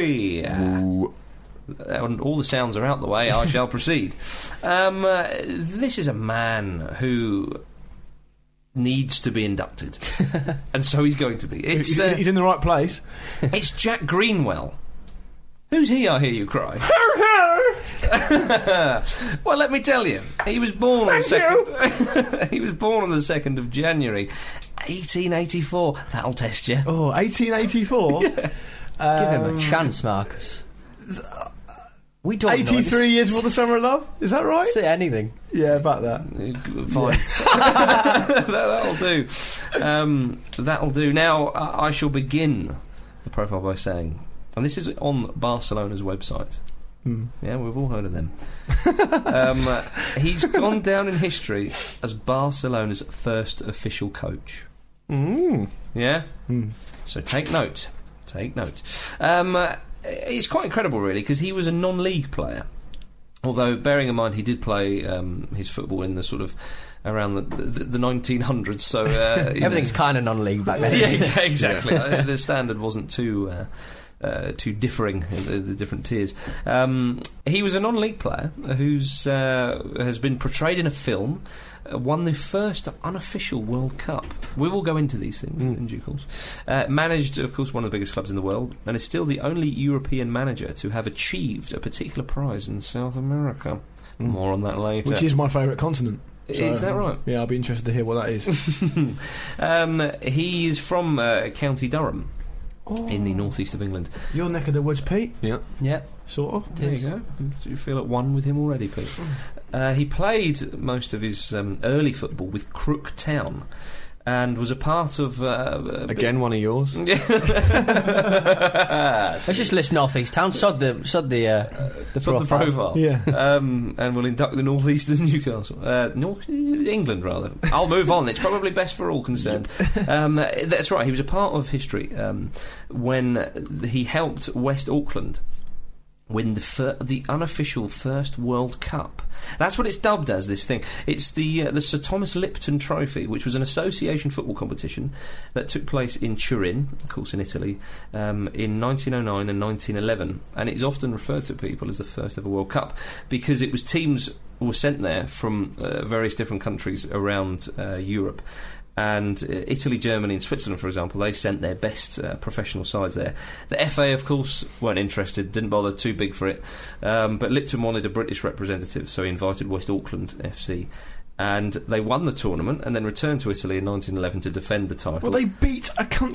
And all the sounds are out the way, I shall proceed. This is a man who needs to be inducted. And so he's going to be. He's in the right place. It's Jack Greenwell. Who's he, I hear you cry? Well, let me tell you, he was born on the 2nd. He was born on the 2nd of January, 1884. That'll test you. Oh, 1884. Give him a chance, Marcus. We don't 83 years before the Summer of Love. Is that right? say anything. Yeah, about that. Fine. That'll do. That'll do. Now, I shall begin the profile by saying, and this is on Barcelona's website. Yeah, we've all heard of them. He's gone down in history as Barcelona's first official coach. Yeah? So take note. Take note. It's quite incredible, really, because he was a non-league player. Although, bearing in mind, he did play his football in the sort of around the 1900s. So Everything's kind of non-league back then. Yeah, exactly. The standard wasn't too differing in the different tiers. He was a non-league player who's has been portrayed in a film. Won the first unofficial World Cup. We will go into these things in due course. Managed, of course, one of the biggest clubs in the world, and is still the only European manager to have achieved a particular prize in South America. More on that later. Which is my favourite continent. Is that right? Yeah, I'll be interested to hear what that is. He's from County Durham. In the northeast of England. Your neck of the woods, Pete? Yeah. Yeah. Sort of. There you go. Do you feel at one with him already, Pete? He played most of his early football with Crook Town and was a part of... Again, one of yours. Let's just list North East Town. Sod the profile. Yeah. And we'll induct the northeastern Newcastle. England, rather. I'll move on. It's probably best for all concerned. That's right. He was a part of history when he helped West Auckland win the unofficial first World Cup. That's what it's dubbed as, this thing. It's the Sir Thomas Lipton Trophy, which was an association football competition that took place in Turin, of course in Italy, in 1909 and 1911. And it's often referred to people as the first ever World Cup because it was teams were sent there from various different countries around Europe. And Italy, Germany and Switzerland, for example, they sent their best professional sides there. The FA, of course, weren't interested, didn't bother, too big for it. But Lipton wanted a British representative, so he invited West Auckland FC. And they won the tournament and then returned to Italy in 1911 to defend the title. Well, they beat a country.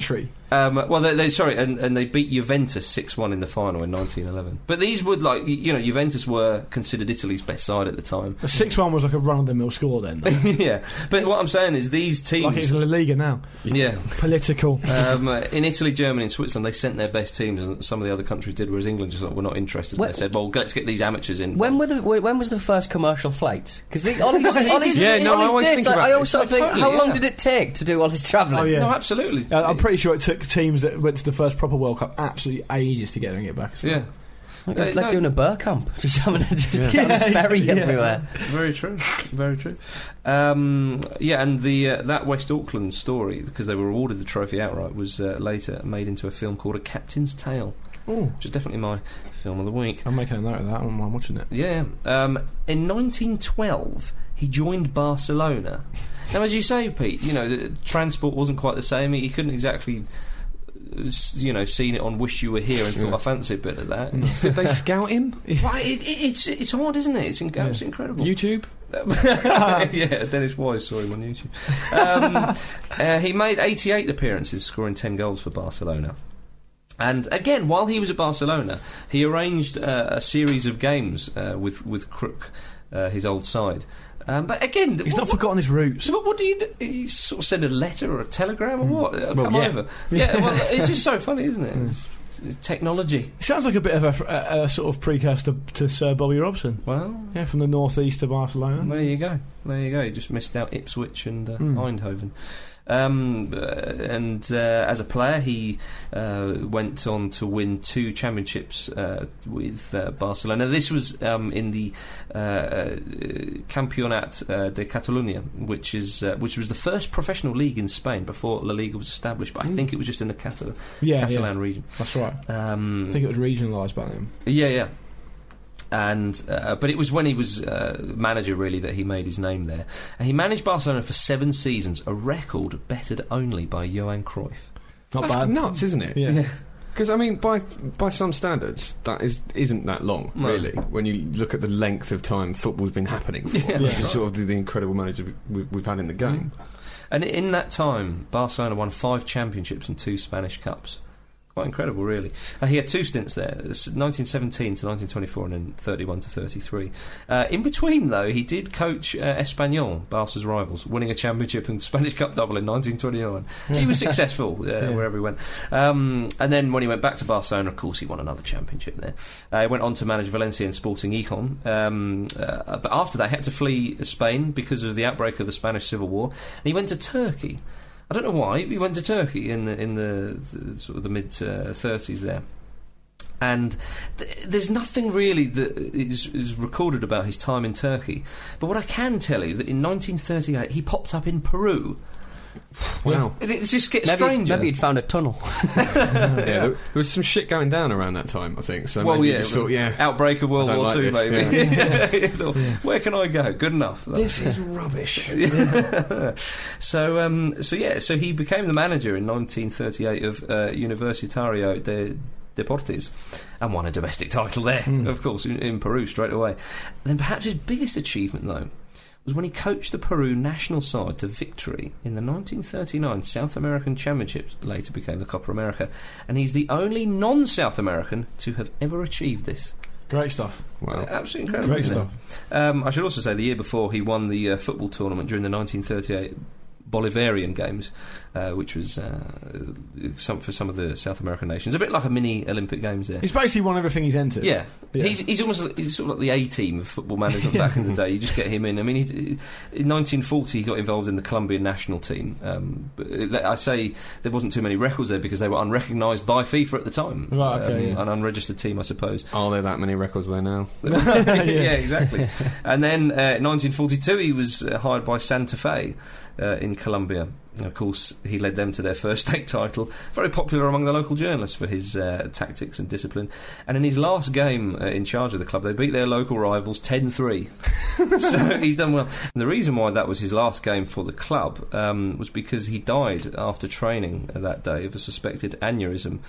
Well, and they beat Juventus 6-1 in the final in 1911. But these would, Juventus were considered Italy's best side at the time. 6-1 was like a run-of-the-mill score then. Yeah, but what I'm saying is these teams, like it's La Liga now. Yeah, political. In Italy, Germany, and Switzerland, they sent their best teams, and some of the other countries did. Whereas England just were not interested. They said, "Well, let's get these amateurs in." When was the first commercial flight? Because all these I always think about I always sort of think, totally, how long did it take to do all this travelling? Oh, yeah. No, absolutely. I'm pretty sure it took teams that went to the first proper World Cup absolutely ages to get there and get back. Yeah. Like doing a burr camp, just having a ferry everywhere. Very true, very true. And that West Auckland story, because they were awarded the trophy outright, was later made into a film called A Captain's Tale, which is definitely my film of the week. I'm making a note of that when I'm watching it. Yeah. In 1912, he joined Barcelona. Now, as you say, Pete, the transport wasn't quite the same. He couldn't exactly, seen it on Wish You Were Here and thought, I fancy a bit of that. Did they scout him? Right, it's hard, isn't it? It's incredible. YouTube? Yeah, Dennis Wise saw him on YouTube. He made 88 appearances, scoring 10 goals for Barcelona. And again, while he was at Barcelona, he arranged a series of games with Crook, his old side. But again, he's not forgotten his roots. But what do you do? You sort of send a letter or a telegram or what? Come yeah. over. Yeah, well, it's just so funny, isn't it? It's technology. It sounds like a bit of a sort of precursor to Sir Bobby Robson. Well, yeah, from the northeast of Barcelona. There you go. You just missed out Ipswich and Eindhoven. As a player, he went on to win 2 championships with Barcelona. This was in the Campionat de Catalunya, which was the first professional league in Spain before La Liga was established. But I think it was just in the Catalan region. That's right. I think it was regionalised back then. Yeah. And but it was when he was manager, really, that he made his name there. And he managed Barcelona for 7 seasons, a record bettered only by Johan Cruyff. Not That's bad. nuts, isn't it? Yeah. Because, I mean, by some standards, that isn't that long, really, when you look at the length of time football's been happening for. It's sort of the incredible manager we've had in the game. And in that time, Barcelona won 5 championships and 2 Spanish Cups. Quite incredible, really. He had 2 stints there, 1917 to 1924 and then 31 to 33. In between, though, he did coach Espanyol, Barca's rivals, winning a championship and Spanish Cup double in 1929. He was successful wherever he went. And then when he went back to Barcelona, of course, he won another championship there. He went on to manage Valencia and Sporting Gijón. But after that, he had to flee Spain because of the outbreak of the Spanish Civil War. And he went to Turkey. I don't know why. He went to Turkey in the sort of the mid 30s there, and there's nothing really that is recorded about his time in Turkey. But what I can tell you that in 1938 he popped up in Peru. Wow. It just gets stranger. Maybe he'd found a tunnel. There was some shit going down around that time, I think. So outbreak of World War II, maybe. Yeah. Where can I go? Good enough. This is rubbish. So he became the manager in 1938 of Universitario de Deportes and won a domestic title there, of course, in Peru straight away. Then perhaps his biggest achievement, though, was when he coached the Peru national side to victory in the 1939 South American Championships, later became the Copa America, and he's the only non-South American to have ever achieved this. Great stuff. Wow. Absolutely incredible. Great stuff. I should also say the year before he won the football tournament during the 1938 Bolivarian Games, which was for some of the South American nations, a bit like a mini Olympic Games there. He's basically won everything he's entered. Yeah. He's sort of like the A-team of football management back in the day. You just get him in. I mean, in 1940 he got involved in the Colombian national team. But I say there wasn't too many records there because they were unrecognised by FIFA at the time. Right, okay, an unregistered team, I suppose. Are there that many records there now? Yeah, exactly. And then in 1942 he was hired by Santa Fe in Colombia. And of course, he led them to their first state title. Very popular among the local journalists for his tactics and discipline. And in his last game in charge of the club, they beat their local rivals 10-3. So he's done well. And the reason why that was his last game for the club was because he died after training that day of a suspected aneurysm.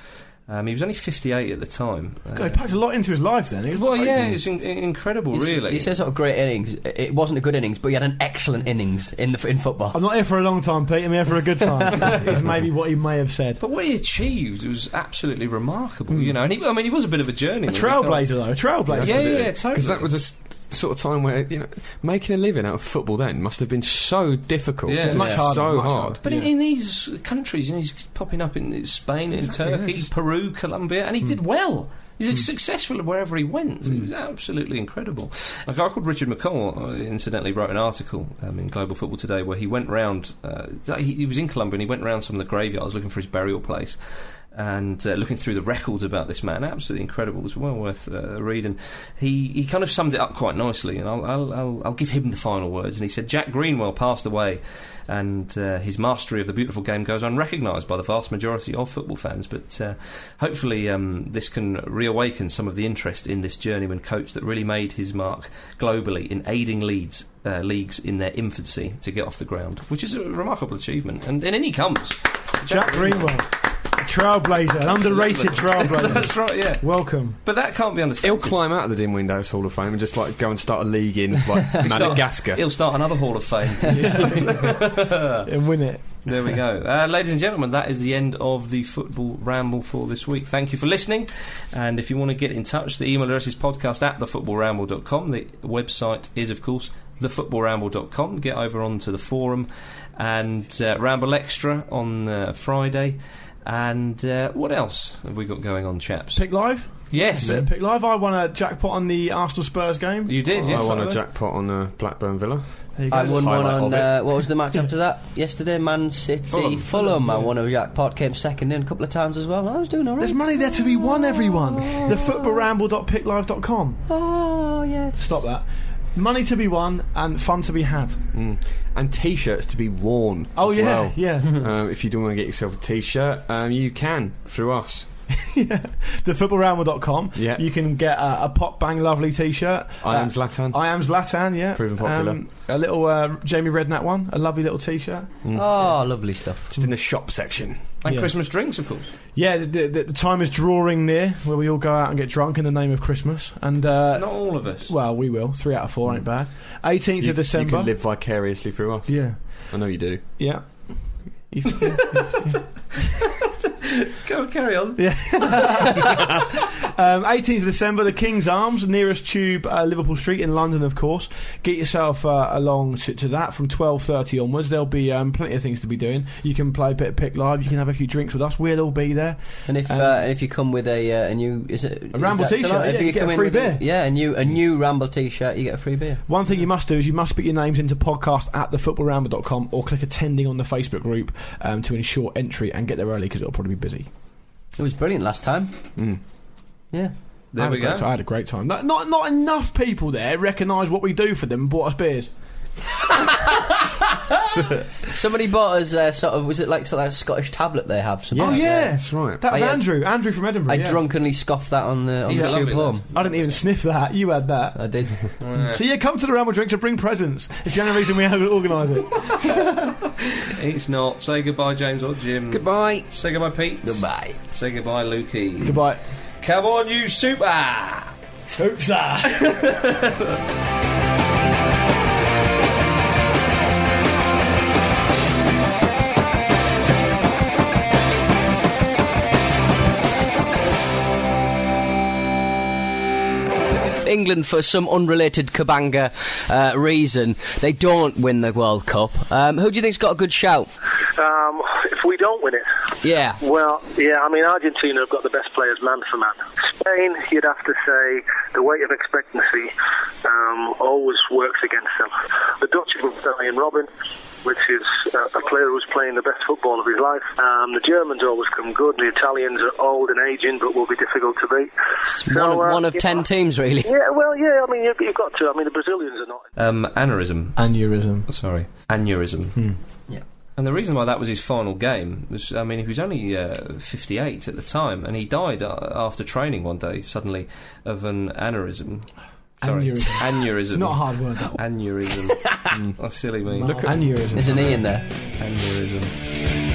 He was only 58 at the time. God, he packed a lot into his life then. He was Well, quite- yeah, it's incredible, really. He says sort of great innings. It wasn't a good innings, but he had an excellent innings in football. I'm not here for a long time, Pete. I'm here for a good time. Is maybe what he may have said. But what he achieved was absolutely remarkable, you know. And he was a bit of a journeyman. A trailblazer, though. A trailblazer. Yeah, totally. Because that was a sort of time where, you know, making a living out of football then must have been so difficult. Yeah. It was Much harder, so much hard. harder. But in these countries, you know, he's popping up in Spain, in Turkey, Peru, Colombia, and he did well. He's successful wherever he went. It was absolutely incredible. A guy called Richard McCall, incidentally, wrote an article in Global Football Today where he went round. He was in Colombia and he went round some of the graveyards looking for his burial place. And looking through the records about this man, absolutely incredible. It was well worth a read. And he kind of summed it up quite nicely. And I'll give him the final words. And he said, Jack Greenwell passed away, and his mastery of the beautiful game goes unrecognised by the vast majority of football fans. But hopefully this can reawaken some of the interest in this journeyman coach that really made his mark globally in aiding leagues in their infancy to get off the ground, which is a remarkable achievement. And in he comes. Jack Greenwell. Trailblazer, an underrated trailblazer. That's right, yeah. Welcome. But that can't be understated. He'll climb out of the Dim Windows Hall of Fame and just like go and start a league in like Madagascar. He'll start another Hall of Fame. And win it. There we go. Ladies and gentlemen, that is the end of the Football Ramble for this week. Thank you for listening. And if you want to get in touch, the email address is podcast@thefootballramble.com. The website is, of course, thefootballramble.com. Get over onto the forum and Ramble Extra on Friday. And what else have we got going on, chaps? Pick Live? Yes. Pick Live. I won a jackpot on the Arsenal Spurs game. You did, yes. I won a jackpot on Blackburn Villa. There you go. I won one Highlight on, of it. what was the match after that? Yesterday, Man City, Fulham. I won a jackpot, came second in a couple of times as well. I was doing alright. There's money there to be won, everyone. Thefootballramble.picklive.com. Oh, yes. Stop that. Money to be won and fun to be had. And T-shirts to be worn. Oh, as yeah, well. yeah. If you do want to get yourself a T-shirt, you can through us. Yeah. Thefootballramble.com. Yeah. You can get a Pop Bang Lovely t-shirt. I am Zlatan. I am Zlatan, yeah. Proven popular. A little Jamie Redknapp one. A lovely little t-shirt. Oh, lovely stuff. Just in the shop section. And Yeah. Christmas drinks, of course. Yeah, the time is drawing near where we all go out and get drunk in the name of Christmas. And Not all of us. well, we will. 3 out of 4 ain't bad. 18th You of December. can live vicariously through us. Yeah. I know you do. Yeah. Go on, carry on. 18th of December, the King's Arms, nearest tube, Liverpool Street in London, of course. Get yourself along to that from 12:30 onwards. There'll be plenty of things to be doing. You can play a bit of Pick Live. You can have a few drinks with us. We'll all be there. And if you come with a new, is it a Ramble is that t-shirt? still on? Yeah, If you get come a in free with beer. Yeah, a new Ramble t-shirt, you get a free beer. One thing you must do is you must put your names into podcast@thefootballramble.com or click attending on the Facebook group to ensure entry and get there early because it'll probably be busy. It was brilliant last time. Yeah. There we go. I had a great time. Not enough people there recognise what we do for them and bought us beers. Somebody bought us sort of, was it like sort of a Scottish tablet they have? Oh yeah, That's right. that was I, Andrew from Edinburgh. I yeah. drunkenly scoffed that on the He's a tube lovely home. lad. I didn't even sniff that. You had that. I did. So yeah, come to the Ramble Drinks and bring presents. It's the only reason we have to organise it. It's not. Say goodbye, James or Jim. Goodbye. Say goodbye, Pete. Goodbye. Say goodbye, Lukey. Goodbye. Come on, you super! Toopsa. England, for some unrelated Kabanga reason, they don't win the World Cup. Who do you think's got a good shout? If we don't win it, Yeah. well, yeah, I mean, Argentina have got the best players man for man. Spain, you'd have to say, the weight of expectancy always works against them. The Dutch have got Arjen Robben, which is a player who's playing the best football of his life. The Germans always come good. The Italians are old and aging, but will be difficult to beat. One of 10 teams, really. Yeah, well, yeah, I mean, you've got to. I mean, the Brazilians are not. Aneurysm. Aneurysm. Sorry. Aneurysm. Yeah. And the reason why that was his final game was, I mean, he was only 58 at the time, and he died after training one day, suddenly, of an aneurysm. Sorry. Aneurysm. It's not a hard word. That one. Aneurysm. That's silly me. Look at aneurysm. There's an E in there. Aneurysm.